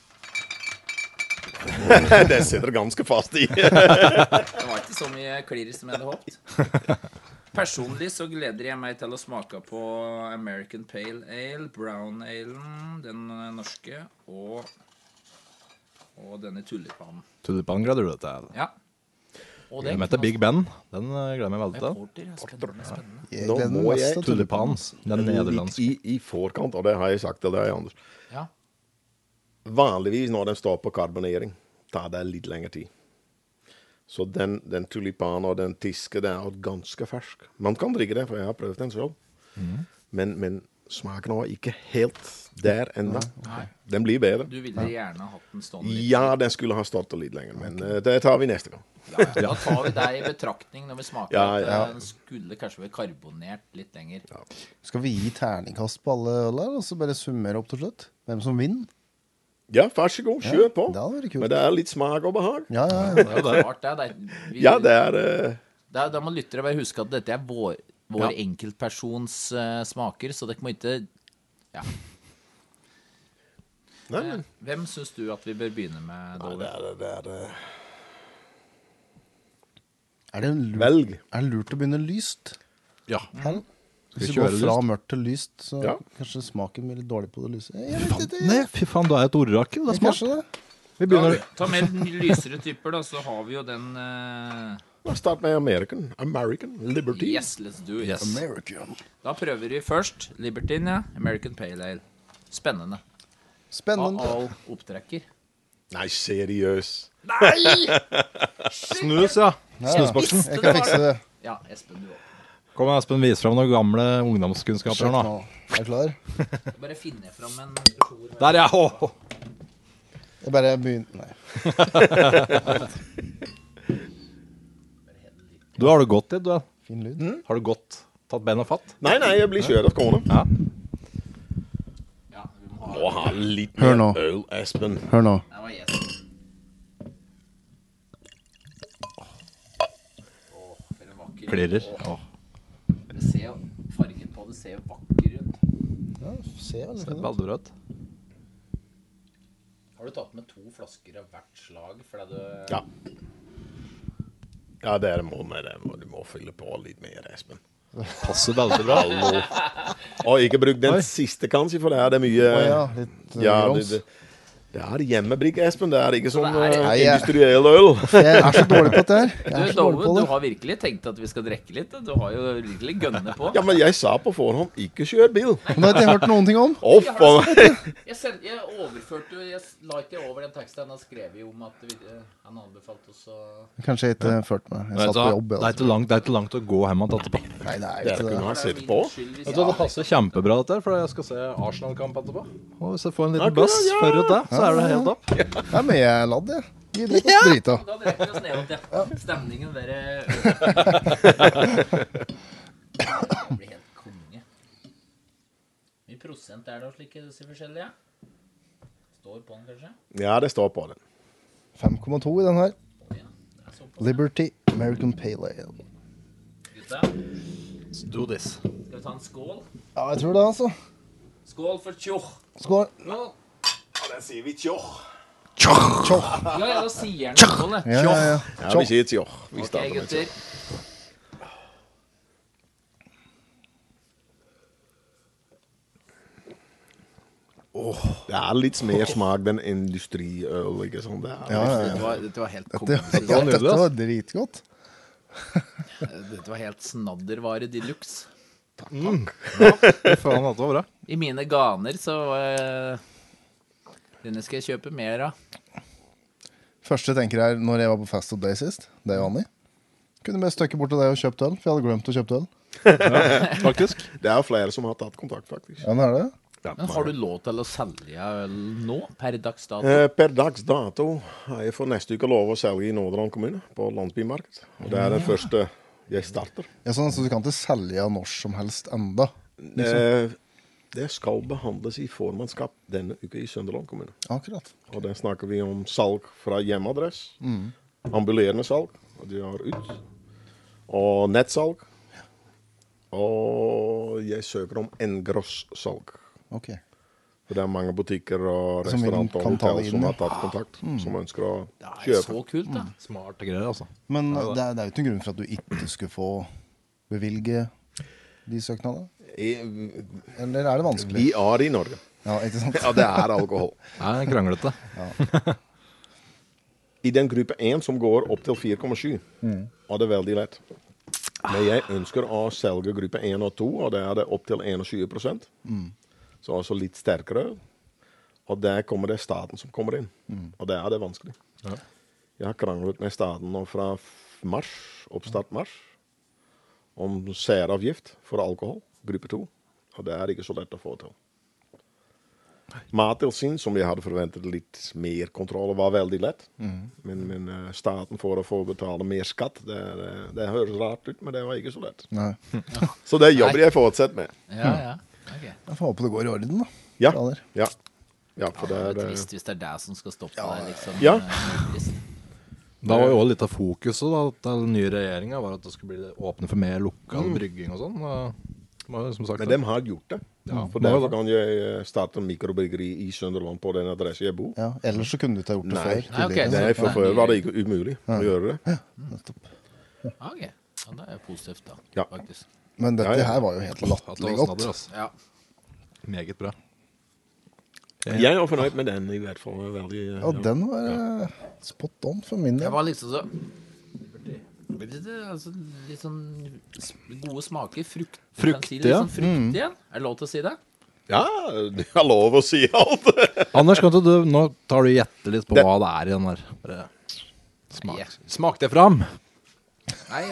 Det sitter ganske fast i. Det var ikke så mye klirr som jeg hadde håpet. Personlig så gleder jeg meg til å smake på American Pale Ale, Brown Ale, den norske, og denne tulipanen. Tulipan gleder du deg til. Ja. Og Den heter Big Ben. Den gleder jeg meg veldig til. Porter, ja, spennende. Jeg Nå gleder meg må mest jeg til Tulipan. Den Litt nederlandske. i forkant, og det har jeg sagt til deg, Anders. Ja. Vanligvis når den står på karbonering, tar det litt lengre tid. Så den tulipan og den tiske, det er ganske fersk. Man kan drikke det, for jeg har prøvd den selv. Men smaken var ikke helt der enda. Nei. Den blir bedre. Du ville gjerne ha hatt den stående litt. Ja, den skulle ha stått litt lenger, men det tar vi neste gang. Ja, da tar vi det i betraktning når vi smaker Ja, at ja. den skulle kanskje vært karbonert litt lenger. Skal vi gi terningkast på alle øl her, og så bare summere opp til slutt? Hvem som vinner? Ja, vær så god, kjør på. Det hadde vært kult. Men det er litt smak og behag. Ja. Det er klart det. Ja, det er... Da må lyttere bare huske at dette er vår enkeltpersons smaker, så dere må ikke... Ja. Nei, men... Hvem synes du at vi bør begynne med, Dolly? Er det Velg. lurt å begynne lyst? Ja. Her? Hvis vi vi går kjøre fra lyst? mørkt til lyst, så Ja. kanskje smaken blir litt dårlig på det lyse. Jeg vet ikke. Nei, fy faen, du er et orakel. Det er smart. Kanskje det. Vi begynner... Ta mer lysere typer, da, så har vi jo den... La oss starte med American Liberty. Yes, let's do it. Yes. American. Da prøver vi først Libertine, ja. American Pale Ale. Spennende. Spennende. Opptrekker. Nei, seriøs. Snus, ja. Snusboksen. Jeg kan fikse det. Ja, Espen, du også. Kom igjen, Espen, vis fram noen gamle ungdomskunnskaper her nå. Er du klar? Bare finne fram en... Der, ja. Åh. Jeg bare begynner. Nei. Du, har du gått dit, du? Fin lyd. Har du gått, tatt ben og fatt? Nei, jeg blir kjørt av kone. Ja. Ja, vi må ha... Må ha litt Hør mer nå. øl, Espen. Hør nå. Det var yes. For en vakker... Klirrer. Åh. Det ser jo... Fargen på det ser jo vakker ut. Ja, se vel. Ser veldig bra ut. Har du tatt med 2 flasker av hvert slag? Fordi du... Ja. Ja, det må du må fylle på litt mer, Espen. Passer veldig bra. Og ikke bruk den Oi. siste kanskje, for det er det mye... Å ja, litt Ja, grums. det er hjemmebrygg, Espen. Det er ikke sånn det er- Nei, jeg- industriell øl. Jeg er så dårlig på dette her. Jeg er Du, så dårlig på Dove, det. du har virkelig tenkt at vi skal drikke litt. Du har jo virkelig gønnet på. Ja, men jeg sa på forhånd, ikke kjør bil. Men det har jeg ikke hørt noen ting om. Å, faen. Jeg overførte jo... Jeg la ikke over den teksten han har skrevet om at han anbefalte oss å... Kanskje jeg ikke førte meg. Jeg satt på jobb. Det er ikke langt å gå hjem og etterpå. Nei, det er Det ikke kunne det. han sett på. Vet du, det passer kjempebra dette her, for jeg skal se Arsenal-kamp etterpå. Og hvis jeg får en liten Akkurat, buss ja. før ut det, så er det helt opp. Nei, men jeg ladd det. Vi drikker oss drita. Da dreper vi oss nedåt, ja. Stemningen der... Det blir helt konge. Hvor mye prosent er det å slike disse forskjellige? Står på den, kanskje? Ja, det står på den. 5,2 i den her. Å ja, det er såpass. Liberty American Pale Ale. Gutta, Do this. skal vi ta en skål? Ja, jeg tror det, altså. Skål for tjoh! Skål. Nå. Ja, den sier vi tjoh. Ja, da sier den skål, det. Ja, ja, ja. Ja, vi sier tjoh. Vi Ok, starter med tjoh. gutter. Det litt mer smak enn industriøl, ikke sant? Det Ja, Dette var helt dette var dritgodt. Dette var helt snaddervare deluxe. Fy faen, dette var bra. I mine ganer så denne skal jeg kjøpe mer av. Første jeg tenker er, når jeg var på Fast Food Day sist, det er jo Annie, kunne bare støkke bort til deg og kjøpt øl, for jeg hadde glemt å kjøpe øl. Faktisk. Det jo flere som har tatt kontakt, faktisk. Ja, det er det. Men har du lov til å selge øl nå, per dags dato? Per dags dato har jeg for neste uke lov å selge i Nordland kommune, på landsbymarked. Og det den første jeg starter. Ja, sånn, så du kan ikke selge når som helst enda. Det skal behandles i formannskap denne uke i Sønderland kommune. Akkurat. Og der snakker vi om salg fra hjemmeadress, ambulerende salg, og de har ut, og nettsalg, og jeg søker om engross-salg. Ok. For det mange butikker og Som restauranter og kan ta hotell det inn, som ja. har tatt kontakt, som ønsker å Det kjøpe. så kult, da. Smarte greier, altså. Men det er jo ikke noen grunn for at du ikke skulle få bevilge de søknadene. Eller er det vanskelig? Vi er i Norge. Ja, ikke sant? Ja, det alkohol. Nei, kranglete. I den gruppe 1 som går opp til 4,7, er det veldig lett. Men jeg ønsker å selge gruppe 1 og 2, og det det opp til 21%. Så altså litt sterkere. Og der kommer det staten som kommer inn. Og det det vanskelig. Ja. Jeg har kranglet med staten nå fra mars, oppstart mars, om særavgift for alkohol, gruppe 2. Og det ikke så lett å få til. Mattilsyn, som jeg hadde forventet litt mer kontroll, var veldig lett. Men staten for å få betale mer skatt, det høres rart ut, men det var ikke så lett. Nei. Så det jobber jeg fortsatt med. Ja. Ok. Jeg får håpe det går i orden, da. Ja, Fader. ja. Ja, for Det det trist hvis det det som skal stoppe deg, liksom. Ja. Trist. Da var jo også litt av fokuset da, til den nye regjeringen var at det skulle bli åpne for mer lokal brygging og sånn. Som sagt, Men de har gjort det. Ja, For må jo derfor kan jeg starte en mikrobryggeri i Sønderland på den adressen jeg bor. Ja, ellers så kunne du ikke ha gjort det Nei. før. Nei, ok. tidligere. Nei, for før var det ikke umulig å gjøre det. Nettopp. Ok, ja, det positivt da, Ja. faktisk. Men dette Ja, ja. her var jo helt at det latterlig var godt. snadder, altså. Ja. Meget bra. Jeg er fornøyd med den i hvert fall. Veldig, Ja, den var spot on for min Jeg del. var liksom så altså, litt sånn gode smaker, frukt. Fruktig, Litt ja. sånn fruktig igjen. Er det lov til å si det? Ja, du har lov å si alt. Anders, kan ikke du, nå tar du gjette litt på hva det i den der. Bare Ja. smak det fram. Nei,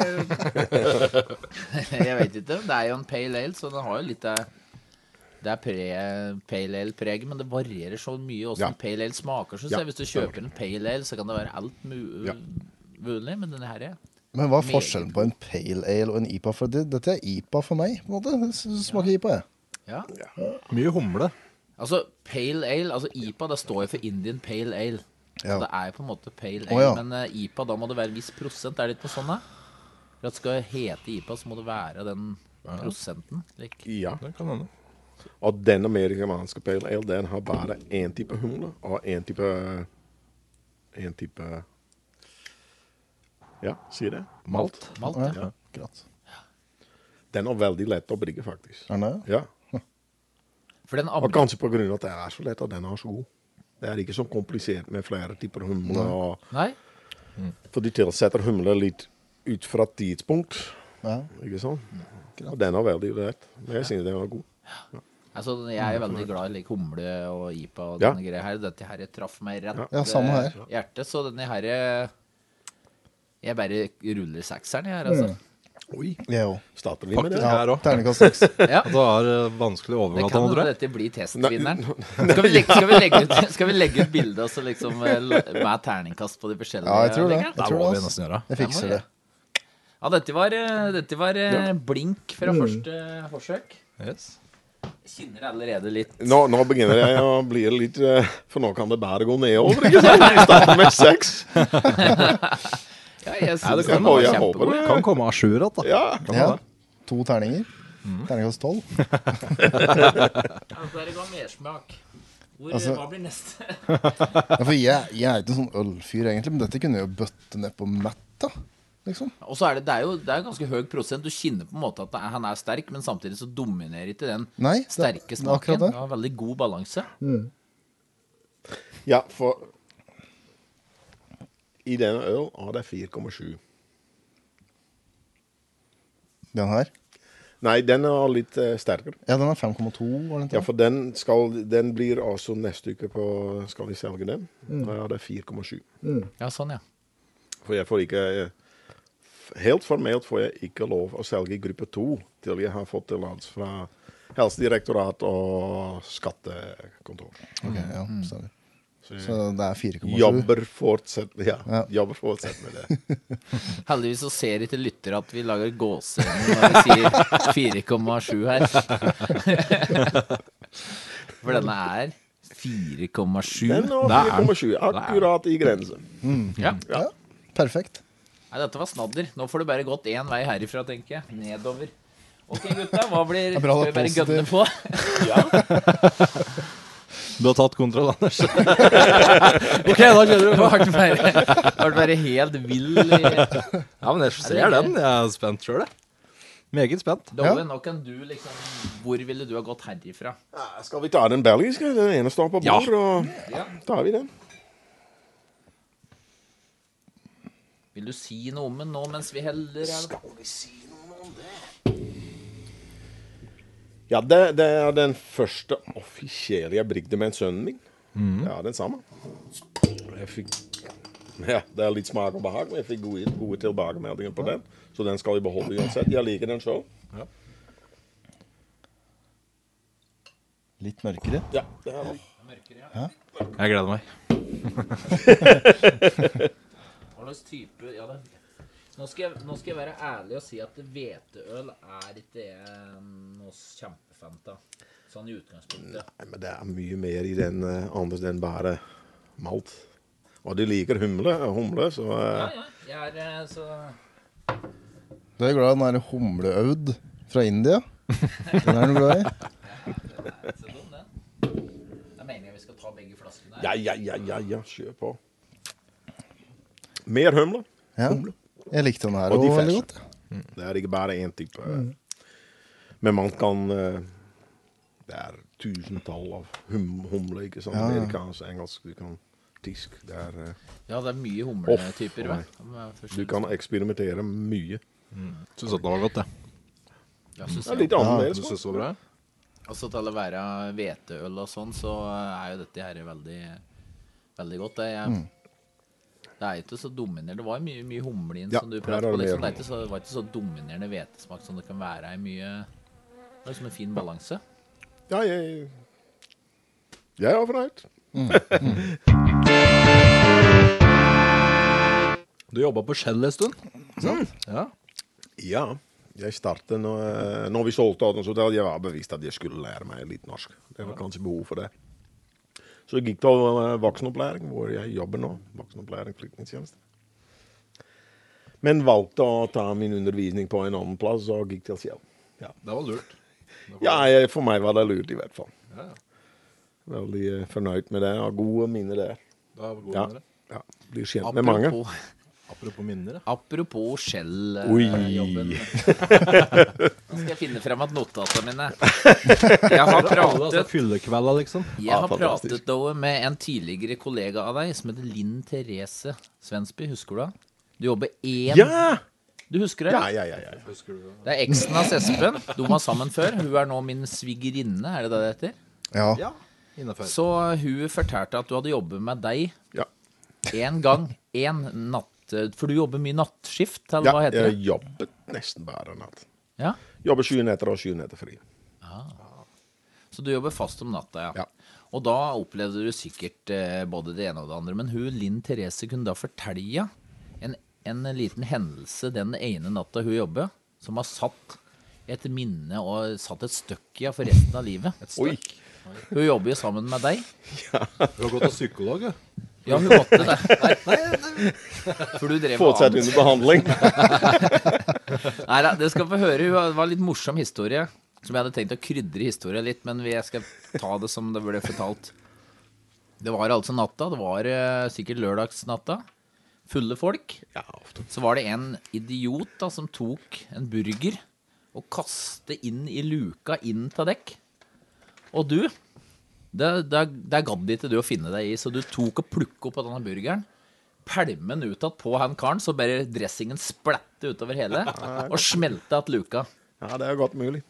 jeg vet ikke. Det jo en pale ale, så den har jo litt det pale ale-preg, men det varierer så mye hvordan Ja. pale ale smaker. Så Ja. hvis du kjøper en pale ale, så kan det være alt Ja. mulig, men denne her Men hva forskjellen på en pale ale og en IPA? For dette IPA for meg, på en måte. Det smaker IPA, jeg. ja. Mye humle. Altså, pale ale, altså IPA, det står jo for Indian Pale Ale. Ja. Så det jo på en måte pale Å, ale, ja. men IPA, da må det være en viss prosent. Det litt på sånn, da? For at det skal hete IPA, så må det være den prosenten. Like. Ja, Det kan hende. og den amerikanske pale ale, den har bare en type humle og en type ja, sier det? Malt. Malt, Ja, ja. akkurat. Den veldig lett å brygge, faktisk. Er den det? Ja, For den og andre, kanskje på grunn av at det så lett, og den så god. Det ikke så komplisert med flere typer humle, og nei, for de tilsetter humle litt ut fra et tidspunkt, Ja. ikke sant? Og den veldig lett, men jeg synes den var god. altså jeg jo veldig glad i like humle og IPA og Ja. denne greia her. Dette her traff meg rett Ja, samme her. hjertet, så denne her jeg bare ruller sekseren jeg her, altså. Oi, Jeg òg. starter vi med det? Ja. Her også. Terningkast 6. Ja. Det var vanskelig å Det overgå kan til hende andre. dette blir testvinneren. Skal vi legge ut bilde også, liksom, med terningkast på de forskjellige? Ja, jeg tror det. tingene? Det Jeg tror må vi det, nesten gjøre. Jeg Det må fikser vi det. Ja, dette var blink fra første forsøk. Yes. Jeg kjenner allerede litt. Nå begynner jeg å bli litt, for nå kan det bare gå nedover, ikke sant? Vi starter med 6. Ja, jeg Nei, synes det den kan- var jeg kjempegod. håper det. Kan komme à jour igjen, da. Ja, Ja. 2 terninger. Terningkast 12. Ja, det ga mersmak. Altså- Hva blir neste? Ja, for jeg ikke en sånn ølfyr, egentlig, men dette kunne jeg jo bøtte ned på metta. Liksom. Og så det er jo ganske høy prosent. Du kjenner på en måte at han sterk, men samtidig så dominerer ikke den Nei, det sterke er akkurat smaken. det. Det har veldig god balanse. Ja, for i denne øl det 4,7. Den her? Nei, den litt sterkere. Ja, den er 5,2, var den Ja, ikke? for den blir altså neste uke på, skal vi selge den? Ja, det 4,7. Ja, sånn, ja. For jeg får ikke, helt formelt får jeg ikke lov å selge i gruppe 2 til jeg har fått tillatelse fra Helsedirektorat og skattekontor. Ok, ja, stemmer. Så det er 4,7. Jobber fortsatt med det. Heldigvis så ser ikke lytter at vi lager gåsehud når vi sier 4,7 her. For denne 4,7. Den 4,7, akkurat i grensen. Ja. Ja, perfekt. Nei, dette var snadder. Nå får du bare gått en vei herifra, tenker jeg. Nedover. Ok, gutta, hva blir... Det er bra Skal det vi er bare gønne på? Du har tatt kontroll, Anders. Ok, da kjører Det du. har vært helt vill i... Ja, men jeg ser den. Jeg er spent selv, det. Meget spent. Dove, nå kan du liksom... Hvor ville du ha gått herifra? Ja, skal vi ta den belgiske? Den ene står på bord, og Ja. tar vi den. Vil du si noe om den nå mens vi heller... Skal vi si noe om det? Ja, det den første offisielle jeg brygde med en sønnen min. Ja, den samme. Jeg fikk... Ja, det litt smak og behag, men jeg fikk gode tilbakemeldinger på den. Så den skal jeg beholde uansett. Jeg liker den selv. Litt mørkere. Ja, det litt. Jeg gleder meg. Hva slags type... Ja, det... Nå skal jeg være ærlig og si at hveteøl ikke noe kjempefant av. Sånn i utgangspunktet. Nei, men det mye mer i den andre enn bare malt. Og de liker humle, så... Ja. Jeg så... Du er glad i den der humleød fra India? Den er du glad i? Se på den. Det mener jeg vi skal ta begge flaskene her. Ja, kjør på. Mer humle. Ja. Jeg likte den her Og de også veldig ferske. godt. Det ikke bare en type. Men man kan... Det tusentall av humle, ikke sant? Amerikansk, engelsk, du kan tysk. Ja, det er mye humletyper. Du kan eksperimentere mye. Synes at det var godt, det. Ja, synes Det jeg. litt annerledes. Du synes det var bra? Også til å være hveteøl og sånn, så jo dette her veldig, veldig godt. Det ikke så dominerende. Det var mye humle inn, Ja, som du her pratet på. det Liksom. mer. Det var ikke så dominerende hvetesmak som det kan være i mye... Det er liksom en fin balanse. Ja, jeg er fornøyd. Du jobbet på Shell en stund, sant? Ja. Ja, jeg startet når vi solgte Adenshotel. Jeg var bevisst at jeg skulle lære meg litt norsk. Det var kanskje behov for det. Så jeg gikk til voksenopplæring, hvor jeg jobber nå. Voksenopplæring, flyktningstjeneste. Men valgte å ta min undervisning på en annen plass, og gikk til Shell. Ja, det var lurt. Ja, for meg var det lurt i hvert fall. Ja. Veldig fornøyd med det, og gode minner der. Det var gode Ja, minner. ja, blir kjent med mange. Apropos minner, Apropos Oi. Shell-jobben. Nå skal jeg finne frem at notatene mine. Jeg har pratet... Fyllekvelda, liksom. Jeg har fantastisk. pratet da med en tidligere kollega av deg som heter Linn Therese Svensby, husker du da? Du jobber Ja! Du husker det? Ja. Det er eksen av Espen. De var sammen før. Hun er nå min svigerinne, er det det heter? Ja. Ja, innenfor. Så hun fortalte at du hadde jobbet med deg Ja. en gang, en natt, for du jobber mye nattskift, eller hva heter jeg det? jobbet nesten bare natt. Ja. Jobber 7 netter og 7 netter fri. Så du jobber fast om natta, ja. Ja. Og da opplevde du sikkert både det ene og det andre, men hun, Linn Therese, kunne da fortelle en liten hendelse den ene natta hun jobber, som har satt et minne og satt et støkk i for resten av livet. Oi. Hun jobber jo sammen med deg. Du har gått til psykolog, ja. Ja, hun måtte det. Nei. For du drev med Fortsatt annet. under behandling. Nei, det skal få høre. Det var en litt morsom historie, som jeg hadde tenkt å krydre historien litt, men jeg skal ta det som det ble fortalt. Det var altså natta, det var sikkert lørdagsnatta. Fulle folk. Ja, ofte. Så var det en idiot da, som tok en burger og kastet inn i luka inn til dekk. Og du Der gadd ikke du å finne deg i, så du tok og plukket opp av denne burgeren, pælmen utad på han karen, så bare dressingen splatte utover hele, og smelte at luka. Ja, det godt mulig.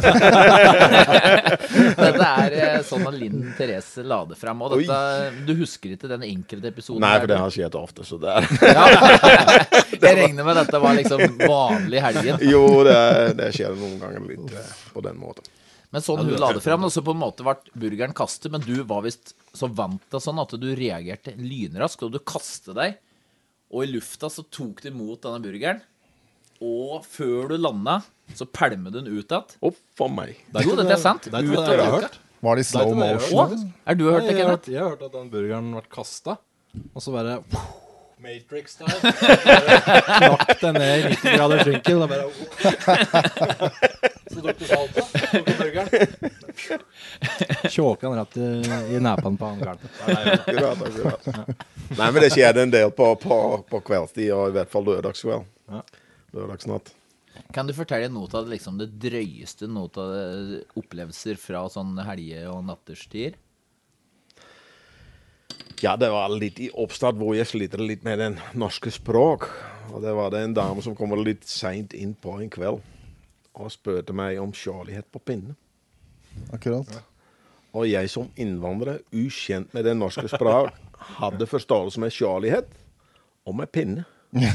Dette sånn at Linn Therese la det frem, og dette, du husker ikke den enkelte episoden? Nei, for det har skjedd ofte, så det Jeg regner med at dette var liksom vanlig helgen. Jo, det skjer noen ganger litt på den måten. Men sånn hun la det frem, så på en måte ble burgeren kastet, men du var vist så vant til sånn at du reagerte lynraskt, og du kastet deg, og i lufta så tok du imot denne burgeren, og før du landet, så pælmet du den utad. For meg. Jo, dette sant. Det tror jeg har hørt. Var det i slow motion? Er du hørt det, Kenneth? Jeg har hørt at den burgeren ble kastet, og så bare... Matrix der. Knakk den ned i 90 grader vinkel, og bare... Så tok du saltet, tok du burgeren. Tjåka han rett i næpen på han galt. Akkurat. Nei, men det skjedde en del på kveldstid, og i hvert fall lørdagskveld. Lørdagsnatt. Kan du fortelle noe av det, liksom, det drøyeste, noe av det opplevelser fra sånne helge- og natterstider? Ja, det var litt i oppstart hvor jeg sliter litt med den norske språk. Og det var det en dame som kom litt sent inn på en kveld og spurte meg om kjærlighet på pinne. Akkurat. Og jeg som innvandrer, ukjent med den norske språk, hadde forståelse med kjærlighet og med pinne.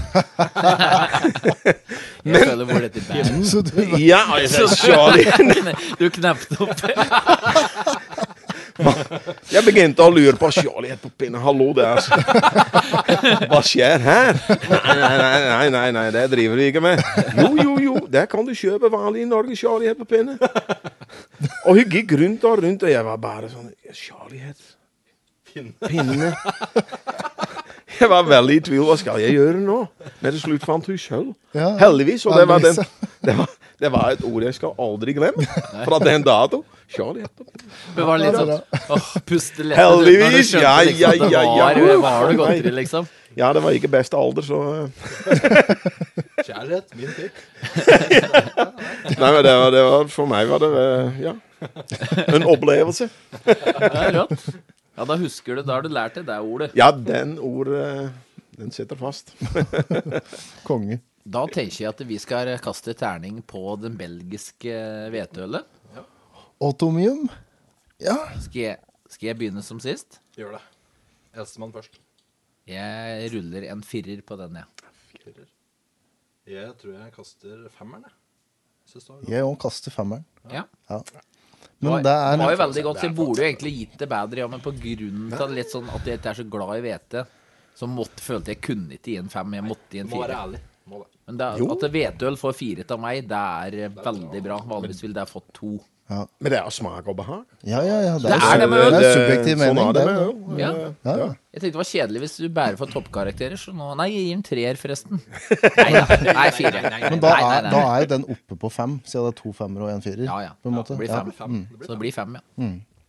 Jeg føler hvor dette bærer. Ja, jeg sa kjærlighet. Du knappte opp. Jeg begynte å lure på kjærlighet på pinne. Hallo, det hva skjer her? Nei, det driver vi ikke med. Jo, det kan du kjøpe vanlig i Norge, kjærlighet på pinne. Og hun gikk rundt, og jeg var bare sånn, kjærlighet? Pinne? Jeg var veldig i tvil, hva skal jeg gjøre nå? Men til slutt fant hun selv. Ja, Heldigvis, og det var et ord jeg skal aldri glemme. Fra den dato. Kjærlighet på pinne. Det var litt sånn, puste lett. Heldigvis, ja. Var det godt til, liksom? Ja, det var ikke beste alder, så... Kjærlighet, min pikk. Nei, men det var, for meg var det, ja, en opplevelse. Det rått. Ja, da husker du, da har du lært det ordet. Ja, den ordet, den sitter fast. Konge. Da tenker jeg at vi skal kaste terning på den belgiske hvetølet. Automium? Ja. Skal jeg begynne som sist? Gjør det. Elstemann først. Jeg ruller en 4 på den, ja. 4. Jeg tror jeg kaster 5'eren, jeg. Jeg også kaster 5'eren. Ja. Men det var jo veldig godt, så jeg burde jo egentlig gitt det bedre, ja, men på grunn av litt sånn at jeg ikke er så glad i hvete, så følte jeg kunne ikke gi en 5, jeg måtte gi en 4. Må være ærlig. Må det. Men at hvetøl får 4 av meg, det er veldig bra. Vanligvis ville det ha fått 2. Ja. Men det er smak og behag. Ja. Det er det med øl. Det er subjektiv mening. Sånn er det med øl. Ja. Ja. Jeg tenkte det var kjedelig hvis du bærer for toppkarakterer, så nå... Nei, jeg gir en 3 forresten. Nei, 4. Men da er jo den oppe på 5, siden det er 2 5'er og 1 4'er. Ja. På en måte. Det blir 5. Så det blir 5, ja.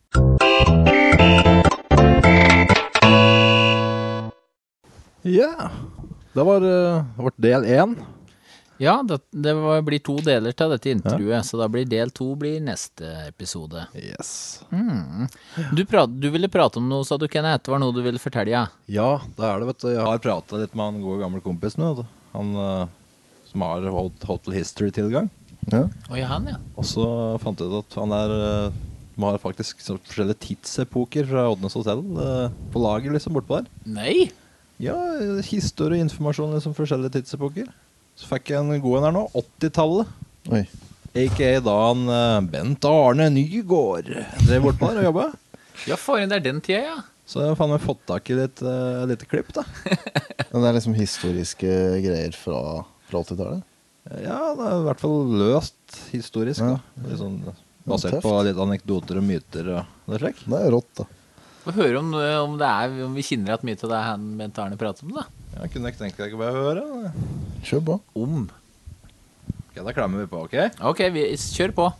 Ja. Det var vårt del 1. Ja, det blir 2 deler til dette intervjuet, så da blir del 2 blir neste episode. Yes. Du ville prate om noe, sa du, Kenneth. Var noe du ville fortelle, ja? Ja, det er det, vet du. Jeg har pratet litt med han gode gamle kompisen, vet du. Han som har Hotel History-tilgang. Ja. Oi, han, ja. Og så fant jeg ut at han har faktisk så forskjellige tidsepoker fra Oddnes Hotel på lager, liksom, bortpå der. Nei! Ja, historie og informasjon, liksom, forskjellige tidsepoker. Så fikk jeg en god en her nå, 80-tallet. Oi. A.k.a. da han Bent Arne Nygård drev bort på der og jobbet. Ja, foran det er den tida, ja. Så jeg har fått tak i litt klipp, da. Men det er liksom historiske greier fra 80-tallet? Ja, det er i hvert fall løst historisk, da. Litt sånn, basert på litt anekdoter og myter og det slik. Det er jo rått, da. Få høre om vi kjenner at mye til det han Bent Arne prater om, da. Ja, kunne jeg ikke tenkt deg å bare høre. Kjør på. Ok, da klemmer vi på, ok? Ok, kjør på.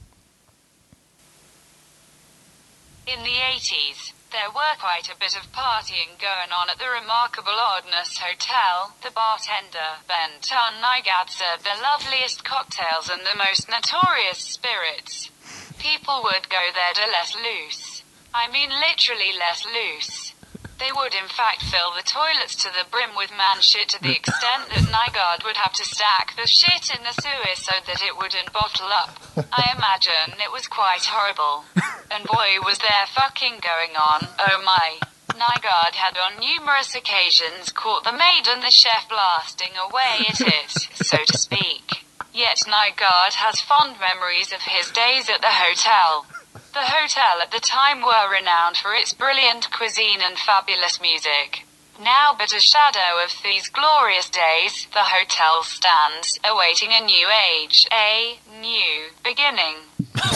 In the 80s, there were quite a bit of partying going on at the remarkable Oddness Hotel. The bartender, Bent Arne Nygård, served the loveliest cocktails and the most notorious spirits. People would go there to let loose. I mean literally let loose. They would in fact fill the toilets to the brim with man shit to the extent that Nygaard would have to stack the shit in the sewer so that it wouldn't bottle up. I imagine it was quite horrible. And boy was there fucking going on, oh my. Nygaard had on numerous occasions caught the maid and the chef blasting away at it, so to speak. Yet Nygaard has fond memories of his days at the hotel. The hotel at the time were renowned for its brilliant cuisine and fabulous music. Now but a shadow of these glorious days, the hotel stands, awaiting a new age, a new beginning.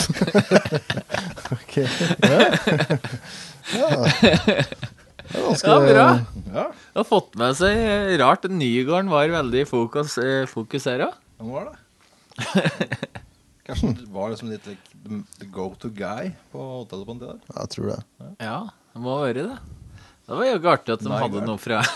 Ok. Ja. Det er ganske... Ja, bra. Ja, Du har fått med seg rart. Nygården var veldig i fokus her, ja. det var det. Kanskje det var liksom litt like, the go-to guy på hotellet på en tid der. Ja, jeg tror det. Ja, det må være det. Det var jo artig at de hadde noe fra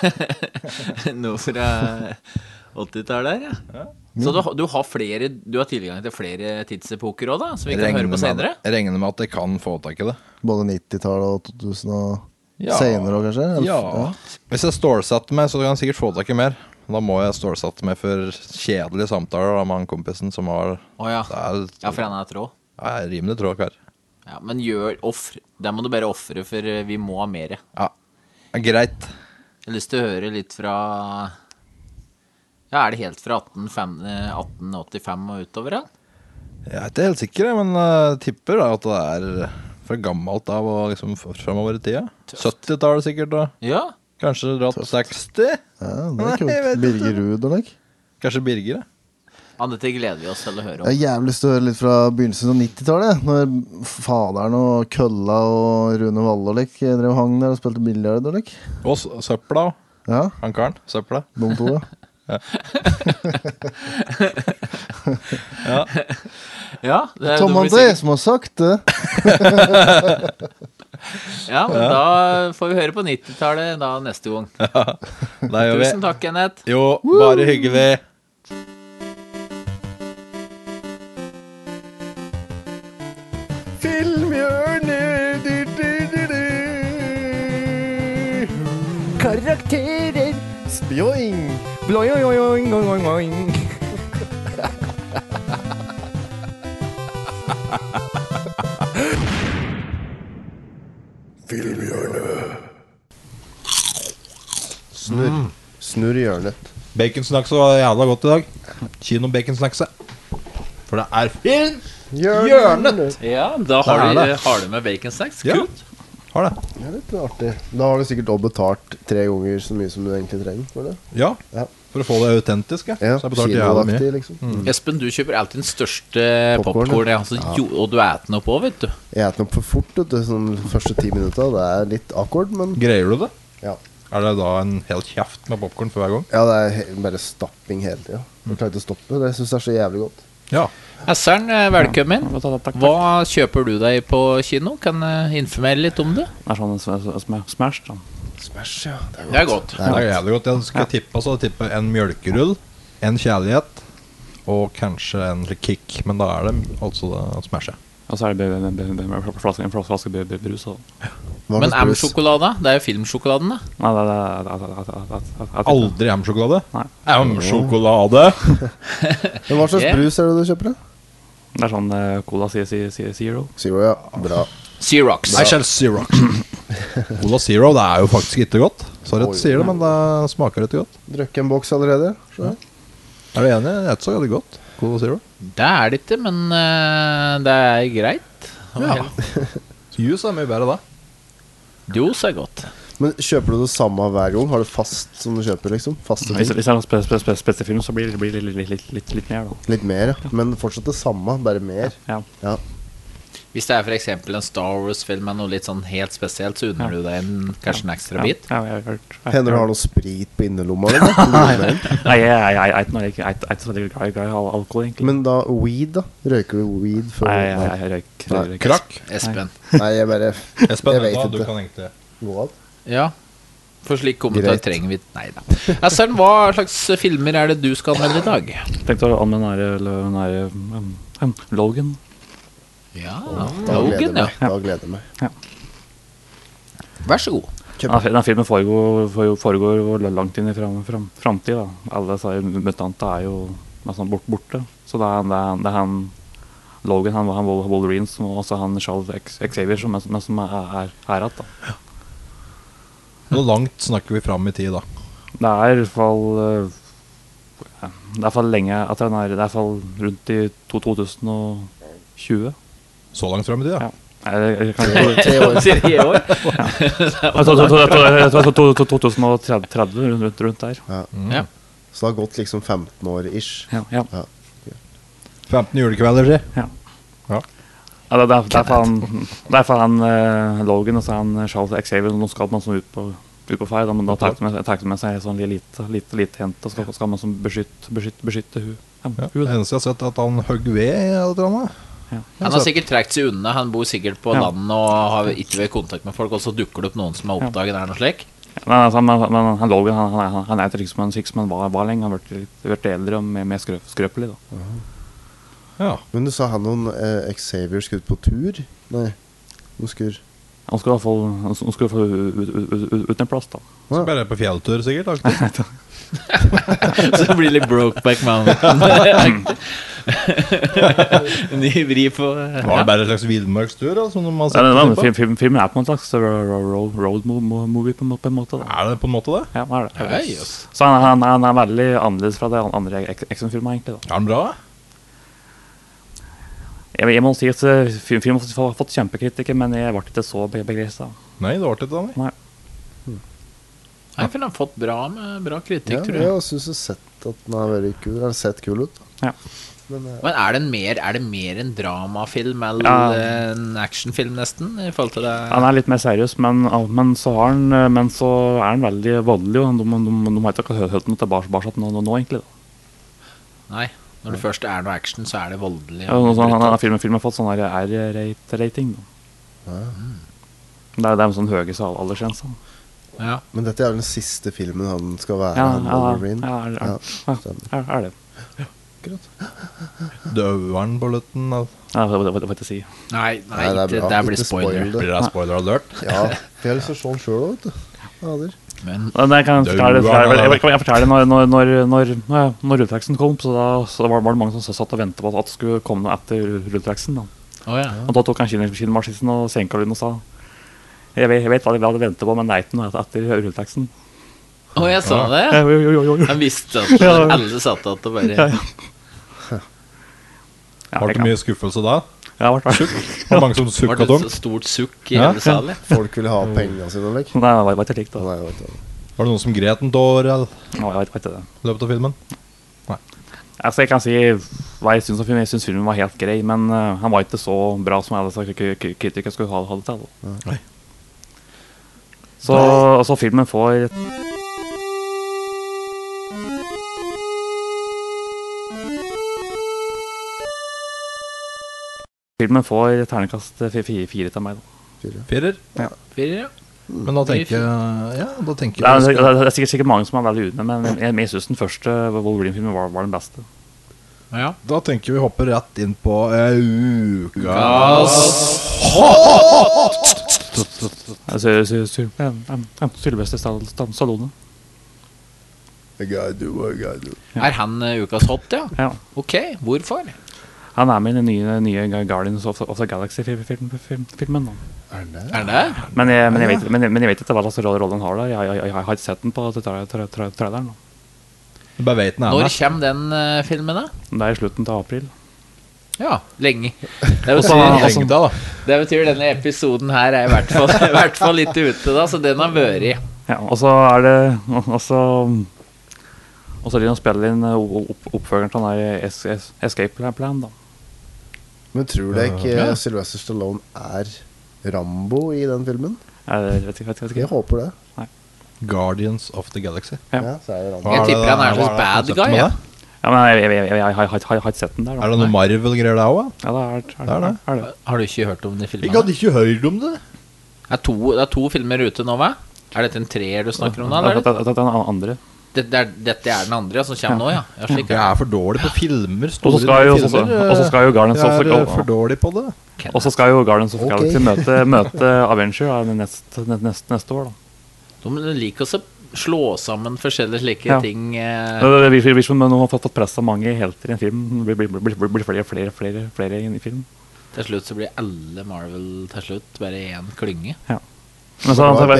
80-tallet her, ja. Så du har tilgang til flere tidsepoker også da, som vi kan høre på senere? Jeg regner med at jeg kan få tak i det. Både 90-tallet og 2000 og Ja. senere også, kanskje? Eller? Ja. Hvis jeg stålsatte meg, så kan jeg sikkert få tak i mer. Da må jeg stålsatte meg for kjedelige samtaler da, med han kompisen som har... Åja, Det for han er tråd. er rimelig tråd, Ja, men det må du bare offre, for vi må ha mer. Ja, greit. Jeg har lyst til å høre litt fra... Ja, er det helt fra 1885 og utover, ja? Jeg er ikke helt sikker, men jeg tipper da at det er fra gammelt av og liksom fremover i tida. 70-tallet sikkert da. Ja, Kanskje dratt 60? Ja, det er Nei, jeg vet kult. Birger Ruud og like. Kanskje Birger, ja. dette gleder vi oss til å høre Jeg om. har jævlig lyst til å høre litt fra begynnelsen av 90-tallet, når faderen og Kølla og Rune Valle og like drev hang der og spilte biljard og like. Og søpla, Ja, han karen, søpla. de to, ja. Ja, det Tom André som har sagt det. Ja, men da får vi høre på 90-tallet da neste gang. Det gjør vi. Tusen takk, Kenneth. Jo, bare hyggelig. Karakterer. Spjoing! Bloing. Snurr i hjørnet. Baconsnacks var jævla godt i dag. Kino baconsnacks. For det er film. Hjørnet! Ja, da har du med bacon snacks. Ja. Kult. Har det. Det er litt artig. Da har du sikkert også betalt 3 ganger så mye som du egentlig trenger for det. Ja, Ja. for å få det autentisk. Ja. Ja, Så jeg betalte jævla mye. kinoaktig liksom. Espen, du kjøper alltid den største Popcorn, popcorn, ja. altså, og du æter den opp også, vet du. Jeg eter den opp for fort, vet du, sånn første 10 minutter. Det er litt akkord, men Greier du det? ja. Er det da en hel kjeft med popcorn for hver gang? Ja, det er bare stapping hele tiden. Du klarer ikke å stoppe. Det synes jeg er så jævlig godt. Ja. Esseren, velkommen. Hva kjøper du deg på kino? Kan jeg informere litt om det? Det er sånn smash da. Smash, ja. Det er godt. Det er jævlig godt. Jeg skal tippe, så jeg tipper en mjølkerull, en kjærlighet og kanskje en kick. Men da er det altså det smashet. Og så er det en flaske brus også. Hva Men slags brus? M-sjokolade, det er jo filmsjokoladen da. Nei, det Aldri M-sjokolade? Nei. M-sjokolade? Men hva slags Yeah. brus er det du kjøper da? Det er sånn Cola Zero. Zero, ja. Bra. Xerox. Nei, selv Zero. Cola Zero, det er jo faktisk ikke godt. Sorry at du sier det, men det smaker ikke godt. Drøkk en boks allerede. Så. Er du enig? Jeg tror det er godt. Cola Zero. Det er det ikke, men det er greit. Ja. Juice er mye bedre da. Juice er godt. Men kjøper du det samme hver gang? Har du fast som du kjøper, liksom? Faste Hvis ting? det er noen spesiefilm, så blir det litt mer da. Litt mer, ja. Men fortsatt det samme, bare mer. Ja. Ja. Hvis det er for eksempel en Star Wars-film med noe litt sånn helt spesielt, så unner du deg kanskje en ekstra bit. Ja, jeg har hørt. Hender du har noe sprit på innerlomma? Eller? Nei, jeg er ikke så veldig glad i alkohol, egentlig. Men da weed, da? Røyker du weed før? Nei, jeg røyker. Krakk. Espen. Nei, jeg bare Espen, Jeg vet da, ikke. du kan egentlig... gå av. Ja. For slik kommentar Greit. trenger vi. Nei da. Esseren, hva slags filmer er det du skal anmelde i dag? Tenkte å anmelde den der Logan. Ja, Da gleder jeg Logan, ja. meg. Da gleder jeg meg. Vær så god. Den filmen foregår jo langt inn i framtid. Alle disse mutanter jo nesten borte. Så det er han Logan, han Wolverine, og også han Charles Xavier som er her da. Hvor langt snakker vi fram i tid da? Det er i hvert fall lenge, at det er i hvert fall rundt i 2020. Så langt fram i tid da? Ja. Jeg kan 3 år. 3 år? Ja. 2030 rundt der. Ja. Så det har gått liksom 15 år-ish. Ja. 15 julekvelder, sier. Ja. Det er for han Logan og så han Charles Xavier. Nå skal man ut på feil, men da tar med seg en sånn lite jente, og skal man som beskytte hun. Det eneste jeg har sett at han høgg ved eller noe. Han har sikkert trekt seg unna. Han bor sikkert på landet og har ikke vært i kontakt med folk, og så dukker det opp noen som har oppdaget det noe slik. Men han Logan, han ikke som han var lenge. Han har vært eldre og mer skrøpelig da. Ja. Men du sa han noen Xavier skulle på tur? Nei, han skulle i hvert fall ut en plass da. Så bare på fjelltur sikkert. Så det blir litt Brokeback Mountain. Ny vri på Var det bare en slags vildmarkstur da, som man filmen på en slags road movie på en måte da. Det på en måte det? Ja, det Så han veldig annerledes fra de andre action-filmer egentlig da. Han bra? Jeg må si at filmen har fått kjempekritikker, men jeg ble ikke så begresset. Nei, det ble ikke det. Nei, for den har fått bra kritikk, tror jeg. Jeg synes jeg har sett at den har vært kul. Den har sett kul ut. Ja. Men er det mer en dramafilm eller en actionfilm nesten, i forhold til det? Han litt mer seriøs, men så er han veldig voldelig, og de har ikke hørt noe tilbake nå egentlig da. Nei. Når det først noe action, så det voldelig. Ja, filmen har fått sånn R-rating. Det en sånn høyeste aldersgrense. Ja. Men dette vel den siste filmen han skal være, han Wolverine? Ja, det. Ja, greit. Døver han på lutten? Ja, det får jeg ikke si. Nei, det blir spoiler. Blir det spoiler alert? Ja, jeg har lyst til å se den selv, vet du. Men jeg kan fortelle når rulleteksten kom, så var det mange som satt og ventet på at det skulle komme noe etter rulleteksten da. Og da tok han kinemaskinen og senka den og sa jeg vet hva vi hadde ventet på, men det ikke noe etter rulleteksten. Jeg sa det? Han visste at alle satt at det bare Var det mye skuffelse da? Ja, det var sukk. Var det mange som sukket tungt? Var det stort sukk i hele salen? Folk ville ha pengene sine, eller? Nei, det var ikke likt da. Var det noen som gret en tår, eller? Nei, jeg vet ikke det. Løpet av filmen? Nei. Altså, jeg kan si hva jeg synes om filmen. Jeg synes filmen var helt grei, men han var ikke så bra som jeg hadde kritikere skulle ha det til. Nei. Så filmen får Filmen får ternekast 4 til meg da. 4? Ja. 4, ja. Men da tenker jeg det er sikkert mange som er veldig ute, men jeg synes den første Wolverine-filmen var den beste. Ja. Da tenker vi hopper rett inn på Ukas Hot! Sylvester Stallone. Han ukas hot, ja? Ja. Ok, hvorfor? Han med i den nye Guardians of the Galaxy-filmen da. Er det? Men jeg vet ikke hva slags rolle han har der. Jeg har ikke sett den på traileren da. Når kommer den filmen da? Det i slutten til april. Ja, lenge. Det betyr denne episoden her i hvert fall litt ute da, så den har vært i. Ja, og så det og så de spiller inn oppfølgeren til den Escape Plan da. Men tror du ikke Sylvester Stallone Rambo i den filmen? Jeg vet ikke. Jeg håper det. Nei. Guardians of the Galaxy. Ja, så det Rambo. Jeg tipper han så bad guy, ja. Ja, men jeg har ikke sett den der da. Det noen Marvel-greier der også? Ja, det er det. Har du ikke hørt om de filmene? Jeg hadde ikke hørt om det. Det er to filmer ute nå, hva? Er dette en treer du snakker om da, eller? Det er den andre. Dette er den andre som kommer nå, ja. Jeg er for dårlig på filmer. Og så skal jo Guardians of the for dårlig på det. Og så skal jo Guardians of the Galaxy møte Avenger neste år, da. De liker også slå sammen forskjellige slike ting. Det virker som nå har fått press av mange helter i en film. Det blir flere i film. Til slutt så blir alle Marvel til slutt bare en klynge. Ja. Men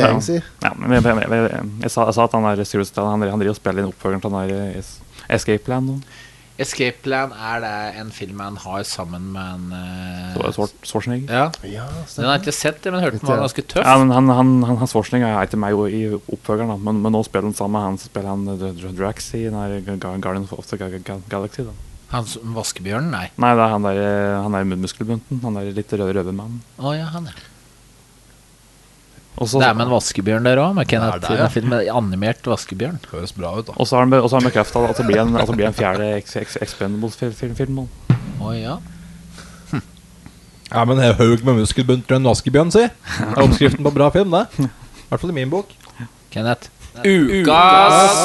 jeg sa at han der Serious Stan, han driver og spiller inn oppfølgeren til den der Escape Plan nå. Escape Plan er det en film han har sammen med en Schwarzenegger. Ja, den har jeg ikke sett det, men hørte den var ganske tøff. Ja, men han Schwarzenegger er ikke meg jo i oppfølgeren da. Men nå spiller han sammen med han som spiller han Drax i den der Guardians of the Galaxy da. Han vaskebjørnen? Nei, det er han der muskelbunten. Han der litt røde mannen. Ja, han er. Det er med en vaskebjørn der også, med Kenneth i en film med animert vaskebjørn. Høres bra ut da. Og så har han bekreftet at det blir en fjerde Expendables-film. Ja. Ja, men haug med muskelbunter og en vaskebjørn, si. Det er oppskriften på bra film, det. I hvert fall i min bok. Kenneth. Ukas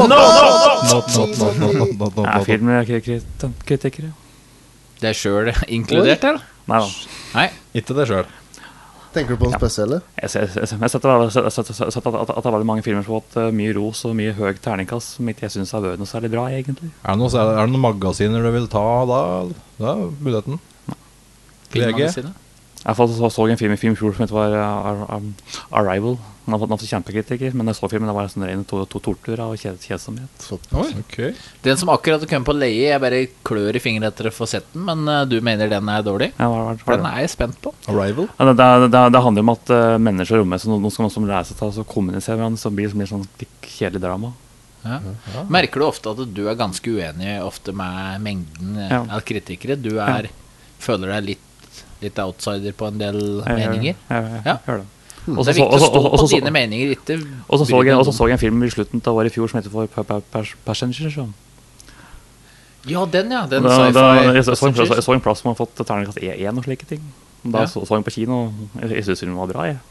filmkritikere. Det er selv inkludert, eller? Nei. Ikke det selv. Tenker du på den spesielle? Jeg har sett at det er veldig mange filmer som har fått mye ros og mye høy terningkast som ikke jeg synes har vært noe særlig bra, egentlig. Er det noen magasiner du vil ta da? Da er muligheten. Filmmagasinet? Jeg så en film i fjor som heter Arrival. Den har fått kjempekritiker, men jeg så filmen, det var en sånn ren tortur og kjedsomhet. Okay. Den som akkurat har kommet på leie, jeg bare klør i fingeren etter å få sett den, men du mener den er dårlig? Ja, for den er jeg spent på. Arrival? Ja, det handler om at mennesker og rommet, så noen skal som lærer seg til å kommunisere med hverandre, så blir det sånn kjedelig drama. Ja. Merker du ofte at du er ganske uenig ofte med mengden av kritikere? Du føler deg litt outsider på en del meninger? Ja, gjør det. Det er viktig å stå på dine meninger ikke. Og så så jeg en film i slutten av året i fjor som heter for Passengers. Ja, den Jeg så en plass som har fått terningkast 1 og slike ting. Da så jeg den på kino. Jeg synes den var bra, jeg.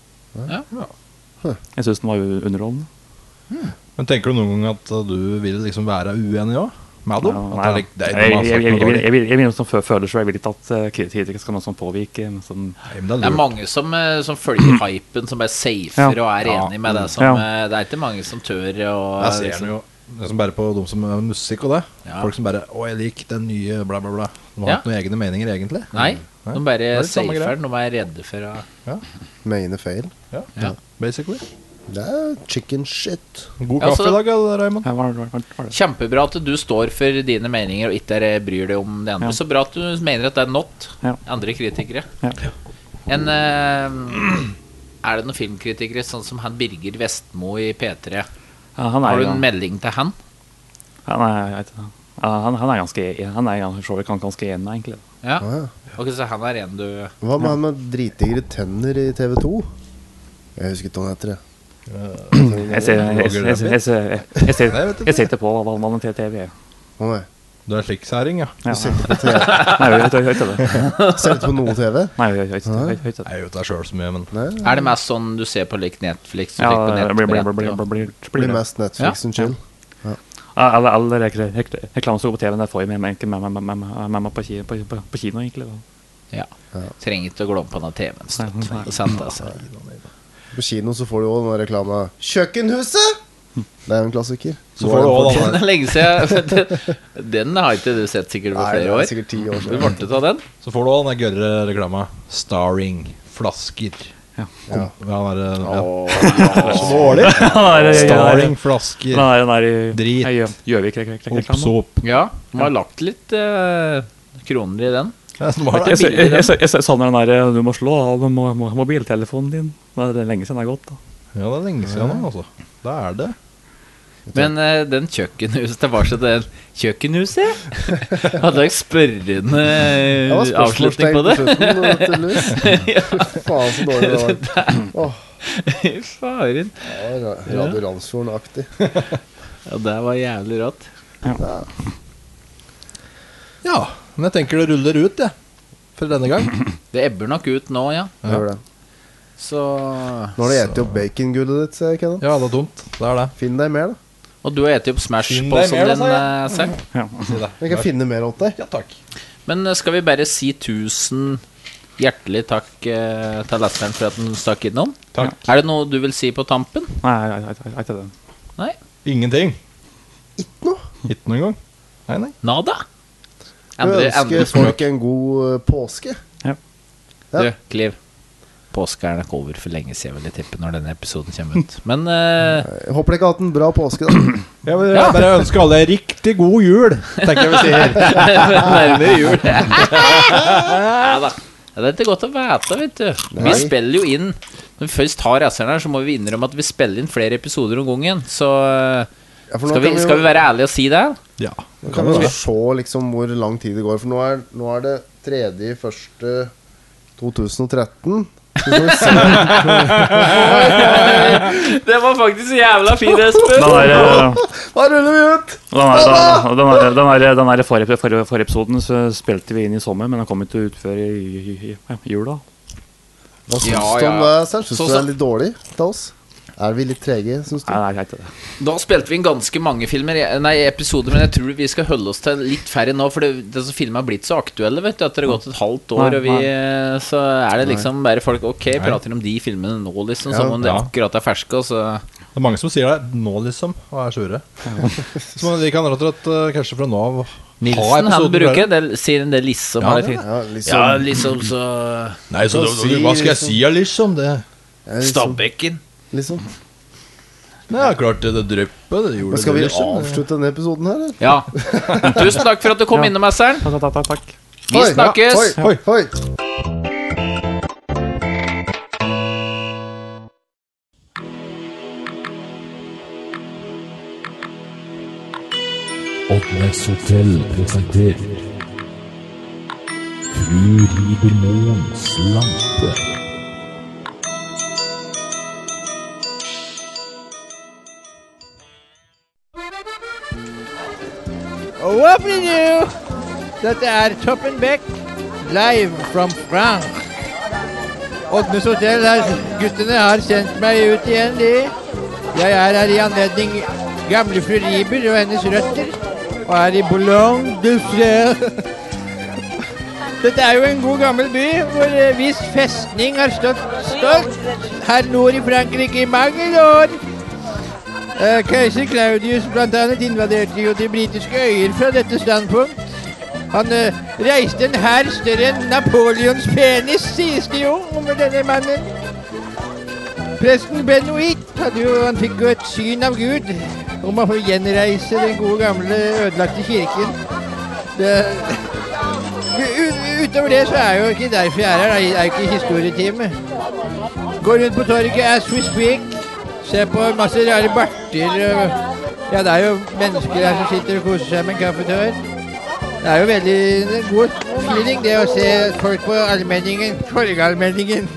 Jeg synes den var underholdende. Men tenker du noen gang at du vil liksom være uenig også? Med dem? Jeg vil som føler så jeg vil ikke at kritikere skal noe som påvirker. Det er mange som følger hypen, som bare safer og er enig med det. Det er ikke mange som tør. Jeg ser den jo det som bare på de som er musikk og det. Folk som bare, jeg liker den nye bla bla bla. De har ikke noen egne meninger egentlig. Nei, de bare safer, de er redde for å mene feil. Ja, basically. Det er chicken shit. God kaffe i dag, Raymond. Kjempebra at du står for dine meninger og ikke bryr deg om det andre. Så bra at du mener at det er not andre kritikere. Er det noen filmkritikere sånn som han Birger Vestmo i P3? Har du en melding til han? Nei, han er ganske enig egentlig. Ja, ok, så han er en du... Hva med han med dritigere tenner i TV 2? Jeg husker ikke hva han heter det. Jeg ser ikke på hva man til TV. Du er slik særing, ja. Du ser ikke på TV? Nei, jeg vet ikke det. Ser du på noe TV? Nei, jeg vet ikke det. Jeg vet det selv så mye, men er det mest sånn du ser på like Netflix? Ja, det blir mest Netflix and chill. Alle reklamer som går på TV, det får jeg med meg på kino egentlig. Ja, trenger ikke å glå på noen TV-en. På kino så får du også den reklama Kjøkkenhuset! Det er jo en klassiker. Så får du også den er lenge siden. Den har ikke du sett sikkert på flere år. Nei, sikkert 10 år siden. Du borte av den. Så får du også den gørre reklama Starring Flasker. Dårlig. Starring Flasker. Drit. Oppsåp. Ja, de har lagt litt kroner i den. Jeg savner den der du må slå av mobiltelefonen din. Det er lenge siden det er gått da. Ja, det er lenge siden altså. Det er det. Men den kjøkkenhuset, det var så det kjøkkenhuset? Hadde jeg spørrende avslutning på det? Faen så dårlig det var. Faren. Radio Randsfjorden-aktig. Ja, det var jævlig rått. Ja, men jeg tenker det ruller ut, for denne gang. Det ebber nok ut nå, ja. Gjør det. Så nå har du etter opp bacongullet ditt, Kenneth. Ja, det er dumt. Det er det. Finn deg mer, da. Og du har etter opp Smash på som din selv. Jeg kan finne mer åt deg. Ja, takk. Men skal vi bare si 1000 hjertelig takk til lesteren for at den stakk innom? Takk. Er det noe du vil si på tampen? Nei, ikke det. Nei? Ingenting. Ikke noe. Ikke noen gang. Nei. Nada? Jeg ønsker folk en god påske. Ja. Du, Kliv. Påske er nok over for lenge siden, vil jeg tippe, når denne episoden kommer ut. Men jeg håper dere har hatt en bra påske, da. Jeg vil bare ønske alle riktig god jul, tenker jeg vi sier. Nærmere jul. Ja da. Ja, det er godt å vite, vet du. Vi spiller jo inn. Når vi først har rasseren her, så må vi innrømme at vi spiller inn flere episoder om gangen. Så skal vi være ærlige og si det? Ja. Nå kan vi se liksom hvor lang tid det går. For nå er det 3.1.2013. Det var faktisk så jævla fin, Espen. Da ruller vi ut. Den her forrige episoden så spilte vi inn i sommer, men den kom ikke ut før i jula. Hva synes du om det, Serge? Synes du det er litt dårlig til oss? Er vi litt trege, synes du? Nei, ikke det. Da spilte vi inn ganske mange episoder, men jeg tror vi skal holde oss til litt færre nå, for disse filmene har blitt så aktuelle, vet du, at det har gått et halvt år, og så er det liksom bare folk, prater om de filmene nå, liksom, som om det akkurat er ferske, og så... Det er mange som sier det nå, liksom, og er sure. Så de kan rett og slett, kanskje fra nå av... Nilsen, han bruker sier det liksom. Ja, liksom så... Nei, så hva skal jeg si, liksom, det? Stabbekken. Liksom. Nei, klart det dryppet. Men skal vi avslutte denne episoden her? Eller? Ja. Tusen takk for at du kom innom, Messeren. Takk. Vi snakkes. Hoi. Oddnes Hotell presenterer Fru Ribermoens lampe. What do you do? Dette er Toppen Beck, live from France. Oddnes Hotell her. Guttene har sendt meg ut igjen, de. Jeg er her i anledning gamle fru Riber og hennes røtter, og er i Boulogne-du-Frère. Dette er jo en god gammel by, hvor viss festning har stått stolt her nord i Frankrike i mange år. Keiser Claudius blant annet invaderte jo de britiske øyer fra dette standpunkt. Han reiste en hær større enn Napoleons penis, sies det jo, om denne mannen. Presten Benoit han fikk jo et syn av Gud om å få gjenreise den gode gamle ødelagte kirken. Utover det så er jo ikke derfor jeg er her, det er jo ikke historietime. Går rundt på torget as we speak. Se på masse rare barter. Ja, det er jo mennesker her som sitter og koser seg med en kaffetår. Det er jo veldig god feeling det å se folk på allmenningen, torgallmenningen.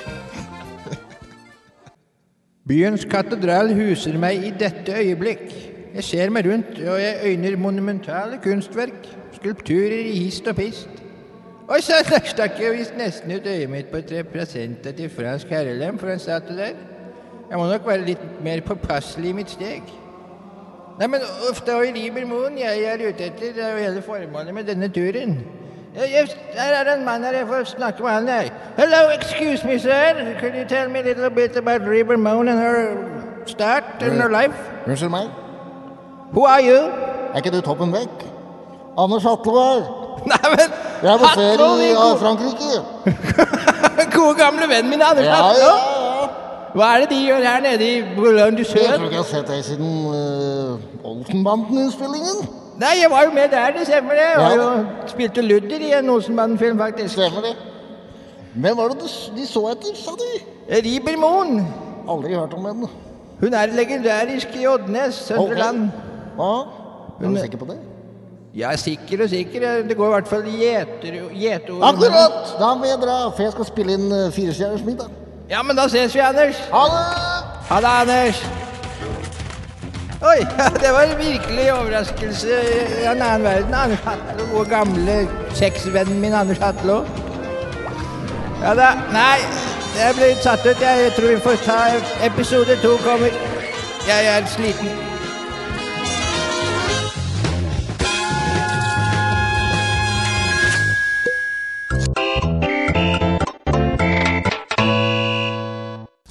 Byens katedral huser meg i dette øyeblikk. Jeg ser meg rundt, og jeg øyner monumentale kunstverk, skulpturer i hist og pist. Og så stakk jeg visst nesten ut øyet mitt på et representativ fransk herrelem for en statue der. Jeg må nok være litt mer påpasselig i mitt steg. Nei, men ofte og i Ribermoen jeg er ute etter, det er jo hele formålet med denne turen. Her er en mann her, jeg får snakke med han her. Hello, excuse me, sir. Could you tell me a little bit about Ribermoen and her start and her life? Unnskyld meg. Who are you? Er ikke du Toppen Beck? Anders Hatlo her. Nei, men... Jeg er på ferie i Frankrike. Gode gamle venn min, Anders Hatlo. Ja. Hva er det de gjør her nede i Boulogne-du-Frère? Jeg tror ikke jeg har sett deg siden Olsenbanden-innspillingen. Nei, jeg var jo med der, det stemmer det. Jeg var jo spilte Ludder i en Olsenbanden-film, faktisk. Stemmer det. Hvem var det de så etter, sa du? Ribermoen. Aldri hørt om henne. Hun er legendarisk i Oddnes, Sønderland. Hva? Er du sikker på det? Ja, sikker og sikker. Det går i hvert fall gjeteord. Akkurat! Da må jeg dra, for jeg skal spille inn 4-stjerners middag. Ja, men da ses vi, Anders. Ha det! Ha det, Anders. Oi, det var en virkelig overraskelse i en annen verden. Anders Hatlo, vår gamle sexvennen min, Anders Hatlo. Ja da, nei, jeg ble satt ut. Jeg tror vi får ta episode 2 kommer. Jeg er sliten.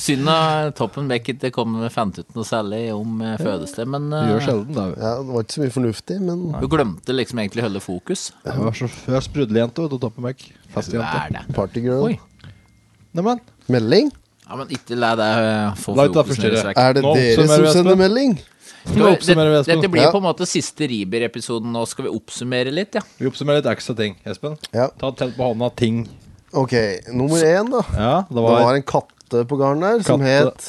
Synd at Toppen Beck ikke kom med 50 noe særlig om fødested, men Gjør sjelden det. Ja, det var ikke så mye fornuftig, men du glemte liksom egentlig å holde fokus. Jeg var så sprudlejente og Toppen Beck. Festjente. Partygirl. Neimen. Melding? Ja, men ikke la deg få La ut da fokus forstyrre. vekk. Er det dere som sender melding? Dette blir på en måte siste Riber-episoden. Nå skal vi oppsummere litt, ja. Vi oppsummerer litt ekstra ting, Espen. Ja. Ta telt på hånda ting. Ok, nummer 1 da. Ja, det var en katte på garden der som het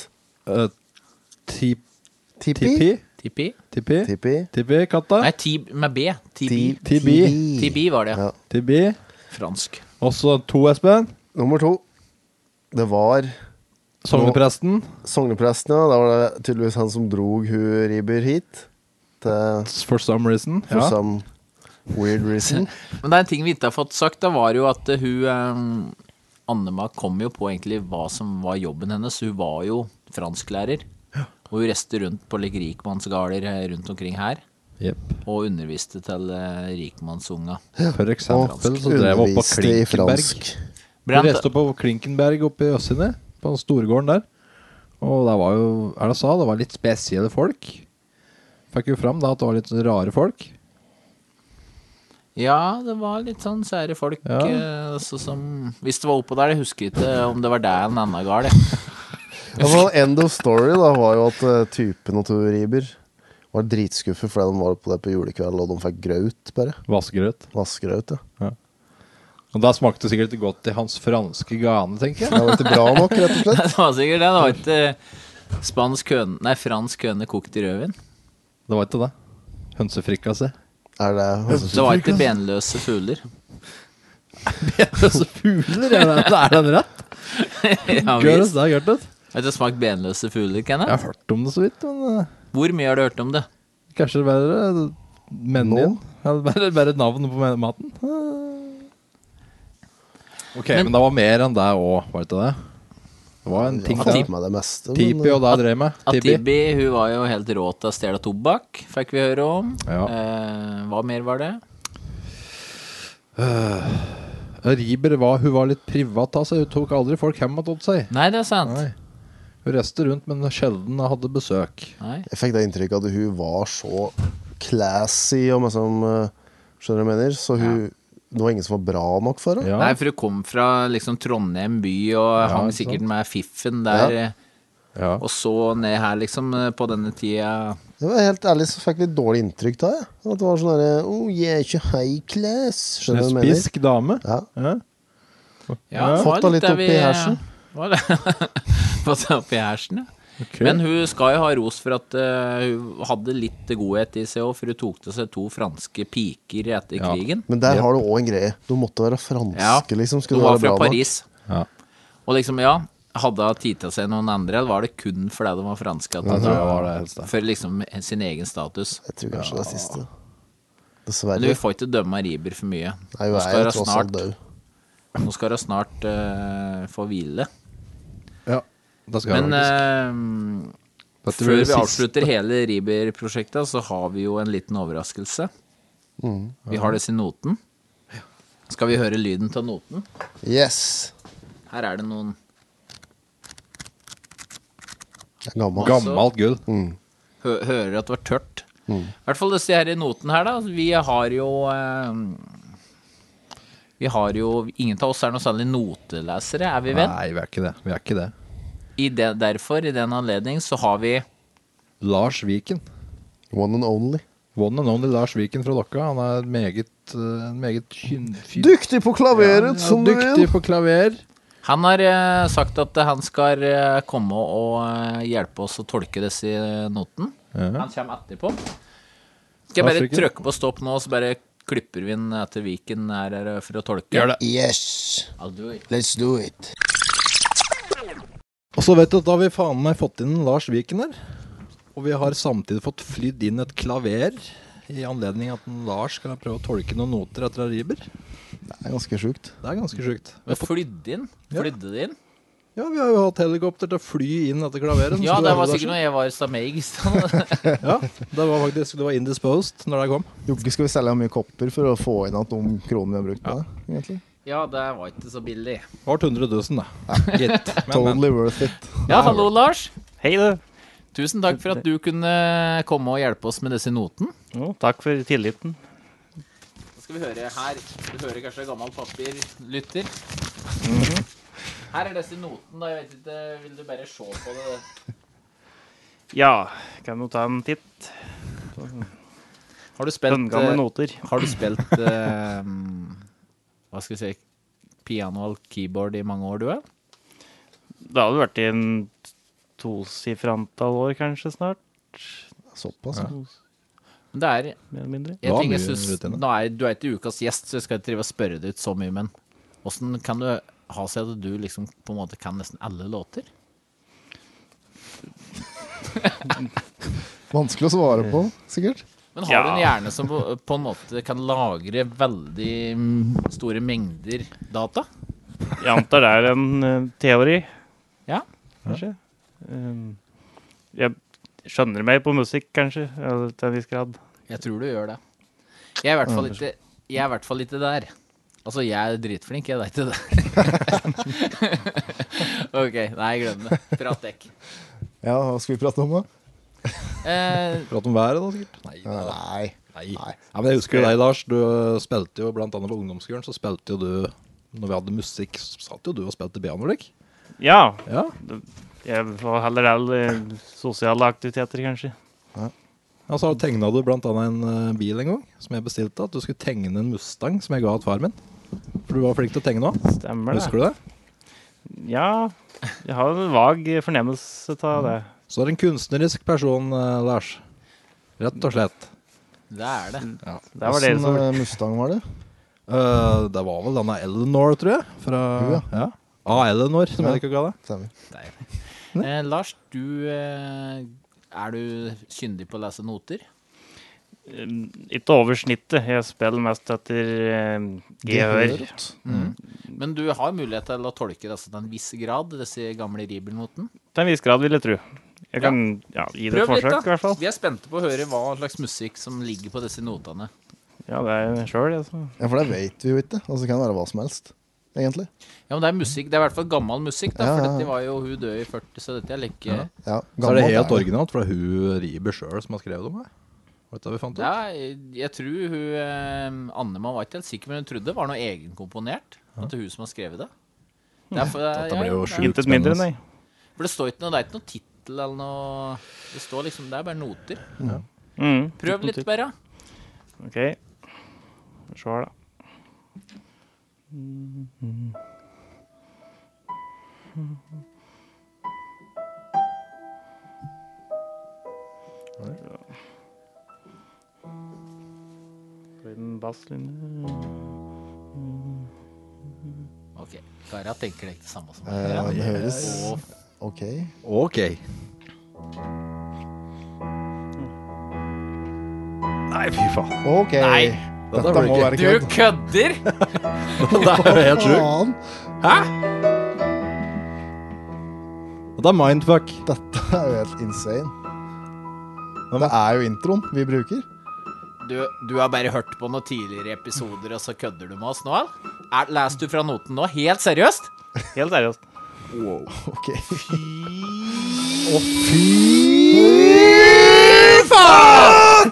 Tippi? Tippi, katta. Nei, med B. Tibi var det, ja. Tibi. Fransk. Og så 2, Espen. Nummer 2. Det var Sognepresten. Sognepresten, ja. Da var det tydeligvis han som drog hun Riber hit. For some reason. For some weird reason. Men det er en ting vi ikke har fått sagt. Det var jo at hun Annema kom jo på egentlig hva som var jobben hennes. Hun var jo fransklærer. Og hun reiste rundt på like rikmannsgaler rundt omkring her. Og underviste til rikmannsunga. For eksempel så drev hun opp på Klinkenberg. Hun reiste opp på Klinkenberg oppe i Østene, på Storgården der. Og det var jo, det var litt spesielle folk. Fikk jo fram da at det var litt rare folk. Ja, det var litt sånn sære folk som, hvis det var oppå der, jeg husker ikke om det var der en annen gal. End of story da var jo at typen og Riber var dritskuffet fordi de var på det på julekveld og de fikk grøt bare. Vaskegrøt, ja. Og da smakte det sikkert godt i hans franske gane, tenker jeg. Det var ikke bra nok, rett og slett. Det var sikkert det, det var ikke fransk høne kokt i rødvin. Det var ikke det. Hønsefrikasse. Det var ikke benløse fugler. Benløse fugler? Er den rett? Ja, visst. Det er gørt, det. Har du smakt benløse fugler, Kenneth? Jeg har hørt om det så vidt, men... Hvor mye har du hørt om det? Kanskje det er bare mennene. Eller bare navnet på maten. Ok, men det var mer enn det også, var det ikke det? Det var en ting Tipi og det drev med. Tibi, hun var jo helt rå til å stjele tobakk, fikk vi høre om. Hva mer var det? Riber hun var litt privat av seg. Hun tok aldri folk hjem til seg. Nei, det er sant. Nei. Hun reiste rundt, men sjelden hadde besøk. Nei. Jeg fikk det inntrykk at hun var så classy og liksom, skjønner du hva jeg mener? Så det var ingen som var bra nok for henne. Nei, for hun kom fra liksom Trondheim by og hang sikkert med fiffen der. Og så ned her liksom på denne tida. Det var helt ærlig, så fikk vi et dårlig inntrykk da, at det var sånn der, jeg er ikke high class. Skjønner du hva jeg mener? Spisk dame. Fått det litt opp i hersen. Fått det opp i hersen, ja. Okay. Men hun skal jo ha ros for at hun hadde litt godhet i seg også, for hun tok til seg 2 franske piker etter krigen. Men der har du også en greie. Du måtte være franske, liksom. Skulle hun var fra bra Paris. Og liksom, hadde hun tid til seg noen andre, eller var det kun fordi de var franske? For liksom sin egen status. Jeg tror kanskje det siste. Dessverre. Men vi får ikke dømme Riber for mye. Nei, hun er jo tross alt død. Nå skal hun snart få hvile. Men før vi avslutter hele Riber-prosjektet, så har vi jo en liten overraskelse. Vi har det i noten. Skal vi høre lyden til noten? Yes. Her er det noen gammalt gull. Hører at det var tørt. I hvert fall det ser her i noten her da. Vi har jo ingen av oss er noe særlig notelesere, er vi vel? Nei, vi er ikke det. Derfor, i den anledning, så har vi Lars Viken. One and only Lars Viken fra Dokka. Han er meget dyktig på klaveret, som du vil. Dyktig på klaver. Han har sagt at han skal komme og hjelpe oss å tolke disse noten. Han kommer etterpå. Skal jeg bare trykke på stopp nå, så bare klipper vi inn etter Viken er for å tolke. Gjør det. Yes. Let's do it. Og så vet du at da har vi faen meg fått inn Lars Viken her. Og vi har samtidig fått flydd inn et klaver i anledning at Lars skal prøve å tolke noen noter etter Riber. Det er ganske sjukt. Flydde det inn? Ja, vi har jo hatt helikopter til å fly inn etter klaveret. Ja, det var sikkert når jeg var i Stameig. Ja, det var indisposed når det kom. Jogge, skal vi selge mye kopper for å få inn at de kronene vi har brukt på det, egentlig? Ja, det var ikke så billig. Det var 100 000 da. Gitt. Totally worth it. Ja, hallo Lars. Hei du. Tusen takk for at du kunne komme og hjelpe oss med disse noten. Jo, takk for tilliten. Da skal vi høre her. Du hører kanskje gammel papir, lytter. Her disse noten da, jeg vet ikke, vil du bare se på det? Ja, kan du ta en titt? Har du spilt... gamle noter. Har du spilt, hva skal vi si, piano og keyboard i mange år, du? Det hadde vært i en 2-sifret antall år, kanskje snart. Såpass, ja. Men det er... Mer eller mindre. Jeg synes, du ikke ukas gjest, så jeg skal ikke drive og spørre deg ut så mye, men hvordan kan du ha seg at du liksom på en måte kan nesten alle låter? Vanskelig å svare på, sikkert. Men har du en hjerne som på en måte kan lagre veldig store mengder data? Jeg antar det er en teori. Ja. Kanskje. Jeg skjønner meg på musikk, kanskje, til en viss grad. Jeg tror du gjør det. Jeg er i hvert fall ikke der. Altså, jeg er dritflink, jeg er ikke det. Ok, nei, glem det. Prat dekk. Ja, hva skal vi prate om da? Prate om været da, sikkert? Nei. Ja, men jeg husker deg, Lars. Du spilte jo, blant annet på ungdomsskolen, så spilte jo du, når vi hadde musikk, så satt jo du og spilte piano, ikke? Ja. Jeg var heller sosiale aktiviteter, kanskje. Ja, så tegnet du blant annet en bil en gang, som jeg bestilte, at du skulle tegne en Mustang som jeg ga til far min. For du var flink til å tegne også. Stemmer det. Husker du det? Ja, jeg har en vag fornemmelse av det. Så er det en kunstnerisk person, Lars. Rett og slett. Det er det. Ja. Det var det som... Mustang var det? Det var vel denne Eleanor, tror jeg. Fra... Ja. Eleanor, som jeg ikke ga det. Stemmer. Lars, er du kyndig på å lese noter? Ikke over snittet. Jeg spiller mest etter gehør. Men du har mulighet til å tolke det til en viss grad, disse gamle ribelnotene? Til en viss grad, vil jeg tro. Jeg kan gi det et forsøk, i hvert fall. Vi er spente på å høre hva slags musikk som ligger på disse notene. Ja, det er selv, altså. Ja, for det vet vi jo ikke. Altså, det kan være hva som helst, egentlig. Ja, men det er musikk. Det er i hvert fall gammel musikk, da, for dette var jo hun død i 40, så dette er like... Ja, så er det helt originalt, for det er hun Riber selv som har skrevet om det. Vet du hva vi fant ut? Ja, jeg tror hun... Annemann var ikke helt sikker, men hun trodde det var noe egenkomponert. At det er hun som har skrevet det. Dette ble jo sjukt intet mindre, nei. For det står ikke noe, det er ikke noe titel eller noe... Det står liksom, det er bare noter. Ja. Prøv litt bare. Ok. Se her da. En basslinje. Ok, Kara tenker det ikke det samme som meg. Ja, det høres... Ok. Nei, fy faen. Ok. Nei. Dette må være kødd. Du kødder! Det er jo helt sjukt. Hæ? Det er mindfuck. Dette er jo helt insane. Det er jo introen vi bruker. Du har bare hørt på noen tidligere episoder, og så kødder du med oss nå? Leser du fra noten nå? Helt seriøst? Helt seriøst. Wow. Ok. Fy faen!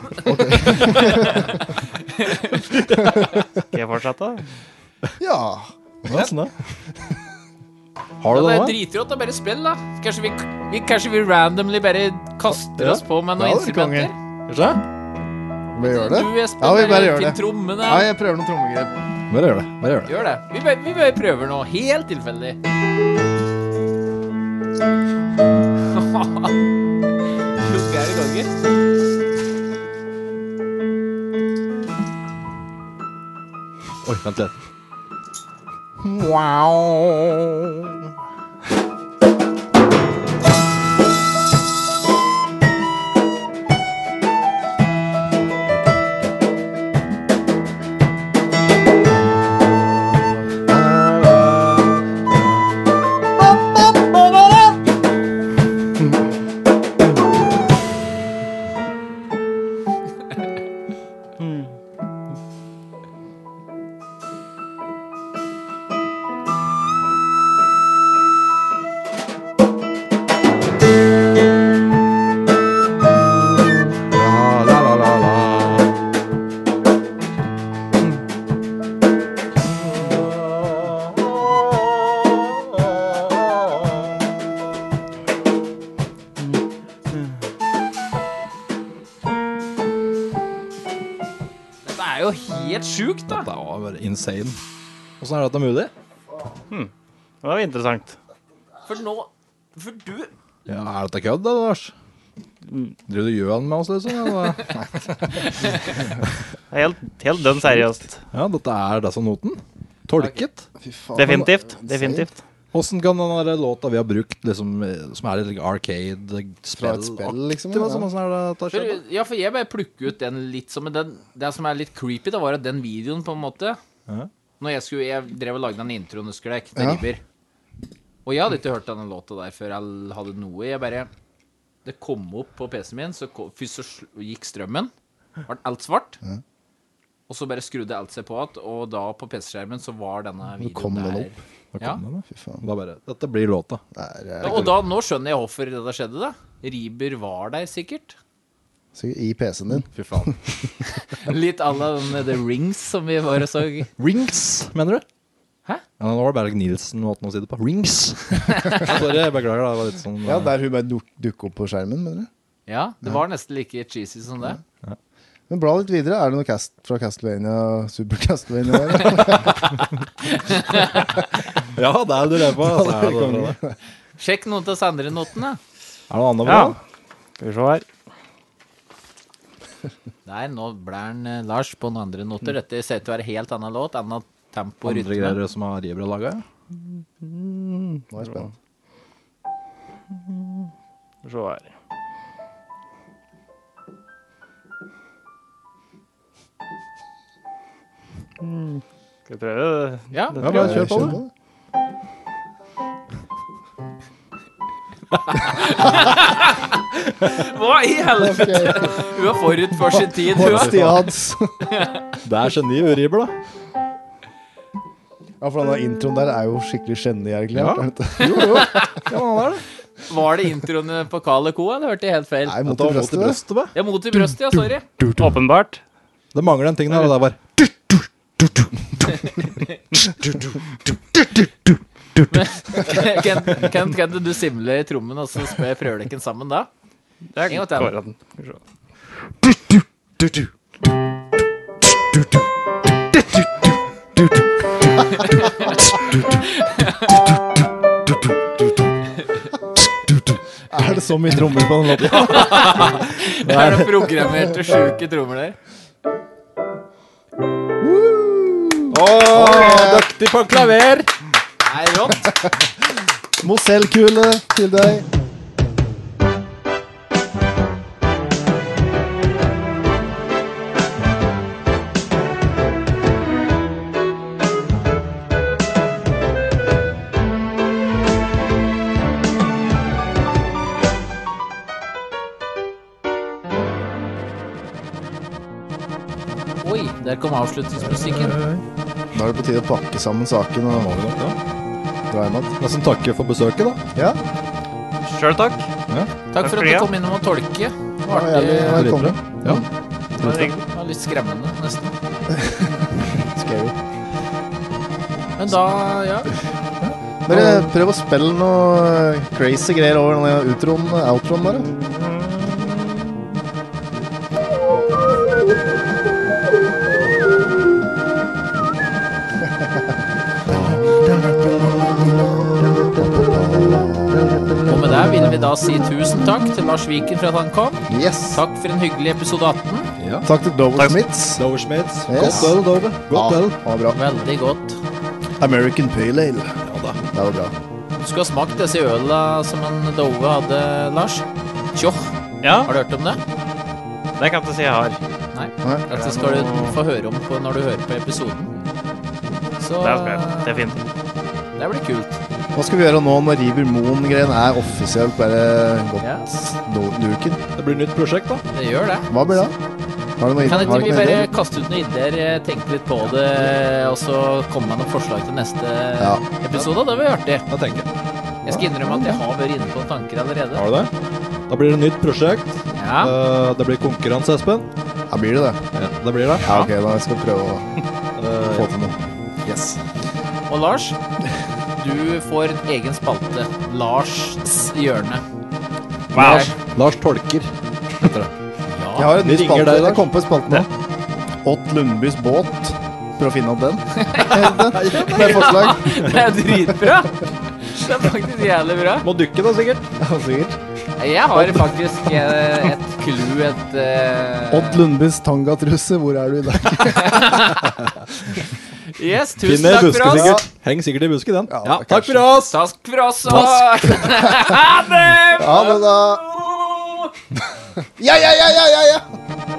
Skal jeg fortsette? Ja. Sånn da. Har du det? Det er dritrått å bare spille, da. Kanskje vi randomly bare kaster oss på med noen instrumenter? Kanskje? Vi gjør det? Ja, vi bare gjør det. Trommene. Ja, jeg prøver noen trommegrep. Bare gjør det. Gjør det. Vi bare prøver nå, helt tilfeldig. Lukk er i gangen. Oi, vent litt. Wow. jo helt sjukt, da. Dette var bare insane. Hvordan er dette mulig? Det var interessant. For du Ja, er dette kødd, da, Lars? Driver du gjøn med oss, liksom? Helt dønn seriøst. Ja, dette er det som noten. Tolket. Definitivt. Hvordan kan den der låta vi har brukt, liksom, som er litt arcade-spill, et spill, liksom, Sånn er det skjedd? Ja, for jeg bare plukker ut den litt som den, det som er litt creepy, da var at den videoen på en måte når jeg drev og lagde en intro til Riber. Og jeg hadde ikke hørt denne låta der før jeg hadde noe. Det kom opp på PC-en min, så først så gikk strømmen, ble alt svart. Og så bare skrudde alt seg på at, og da på PC-skjermen så var denne videoen der. Ja. Fy faen. Dette blir låta. Og da, nå skjønner jeg hvorfor det skjedde da. Riber var der sikkert. Sikkert i PC-en din. Fy faen. Litt à la The Rings som vi bare så. Rings, mener du? Hæ? Ja, nå var det Berg Nielsen måten å si det på. Rings. Sorry, jeg beklager, det var litt sånn... Ja, der hun bare dukker opp på skjermen, mener du? Ja, det var nesten like cheesy som det. Ja. Men bla litt videre, er det noe cast fra Castlevania, Super Castlevania der? Ja, det er du det på. Sjekk noen til Sandre-notene. Er det noe annet bra? Skal vi se her. Nei, nå blir Lars på noen andre noter. Dette ser ut til å være helt annen låt, annen tempo og rytme. Andre greier som har Riber laget? Nå er jeg spennende. Skal vi se her. Skal vi prøve det? Ja, bare kjør på det. Hva i helvete? Hun er forut for sin tid. Det er geni, Riber, da. Ja, for denne introen der er jo skikkelig geni, egentlig. Ja. Jo. Ja, han er det. Var det introene på Karl & Co, eller hørte jeg helt feil? Nei, mot i brøstet. Ja, mot i brøstet, ja, sorry. Åpenbart. Det mangler en ting der, og det var... Kan du simle i trommen, og så prøver dere den sammen da? Det En gang til. går an. Skal vi se. Er det så mye trommer på den låten? Det er det programmerte sjuke trommer der. Døktig på klaver. Nei, rått. Mosellkule til deg. Oi, der kom avslutningsmusikken. Da er det på tide å pakke sammen saken og dra hjem. Nesten takke for besøket, da. Ja. Selv takk. Ja. Takk for at du kom inn og tolke. Det var Velkommen. Ja. Det var litt skremmende, nesten. Scary. Men da, ja. Bare prøv å spille noe crazy greier over denne outroen der. Og med det vil vi da si tusen takk til Lars Viken for at han kom. Yes. Takk for en hyggelig episode 18. Ja. Takk til Dover Smiths. Dover Smiths. Yes. Godt øl, Dover. Godt øl. Ja, bra. Veldig godt. American Pale Ale. Ja da. Det var bra. Du skulle ha smakt disse ølene som en Dove hadde, Lars. Tjoh. Ja, Har du hørt om det? det kan jeg ikke si jeg har. Nei. Nei. Dette skal du få høre om på når du hører på episoden. Så Det er spennende. Det er fint. det blir kult. Hva skal vi gjøre nå når Riber Moen-greien er offisielt bare gått Ja. duken? Det blir nytt prosjekt, da. Det gjør det. Hva blir det? Har du noe Kan ikke har du vi noe bare ideer? kaste ut noen ideer, tenke litt på det, og så komme med noen forslag til neste Ja. episode? Det blir artig. Jeg tenker. Jeg skal innrømme at jeg har vært inne på tanker allerede. Har du det? Da blir det nytt prosjekt. Ja. Det blir konkurranse, Espen. Ja, blir det det? Ja, det blir det. Ja, ok, da skal vi prøve å få til noe. Yes. Og Lars, du får en egen spalte. Lars' hjørne. Wow. Lars tolker, heter det. Jeg har en ny Vi ringer spalte. deg, Lars. Jeg kom på en spalte nå. Odd Lundbys båt. Prøv å finne opp den. Det er forslag. Det er dritbra. Det er faktisk jævlig bra. Må dykke da, sikkert. Ja, sikkert. Jeg har faktisk et clue, Odd Lundbys tangatrusse, hvor er du i dag? Yes, tusen takk for oss. Sikkert. Heng sikkert i busken den. Ja, takk for oss. Takk for oss. Ha det! Ha det da. Ja.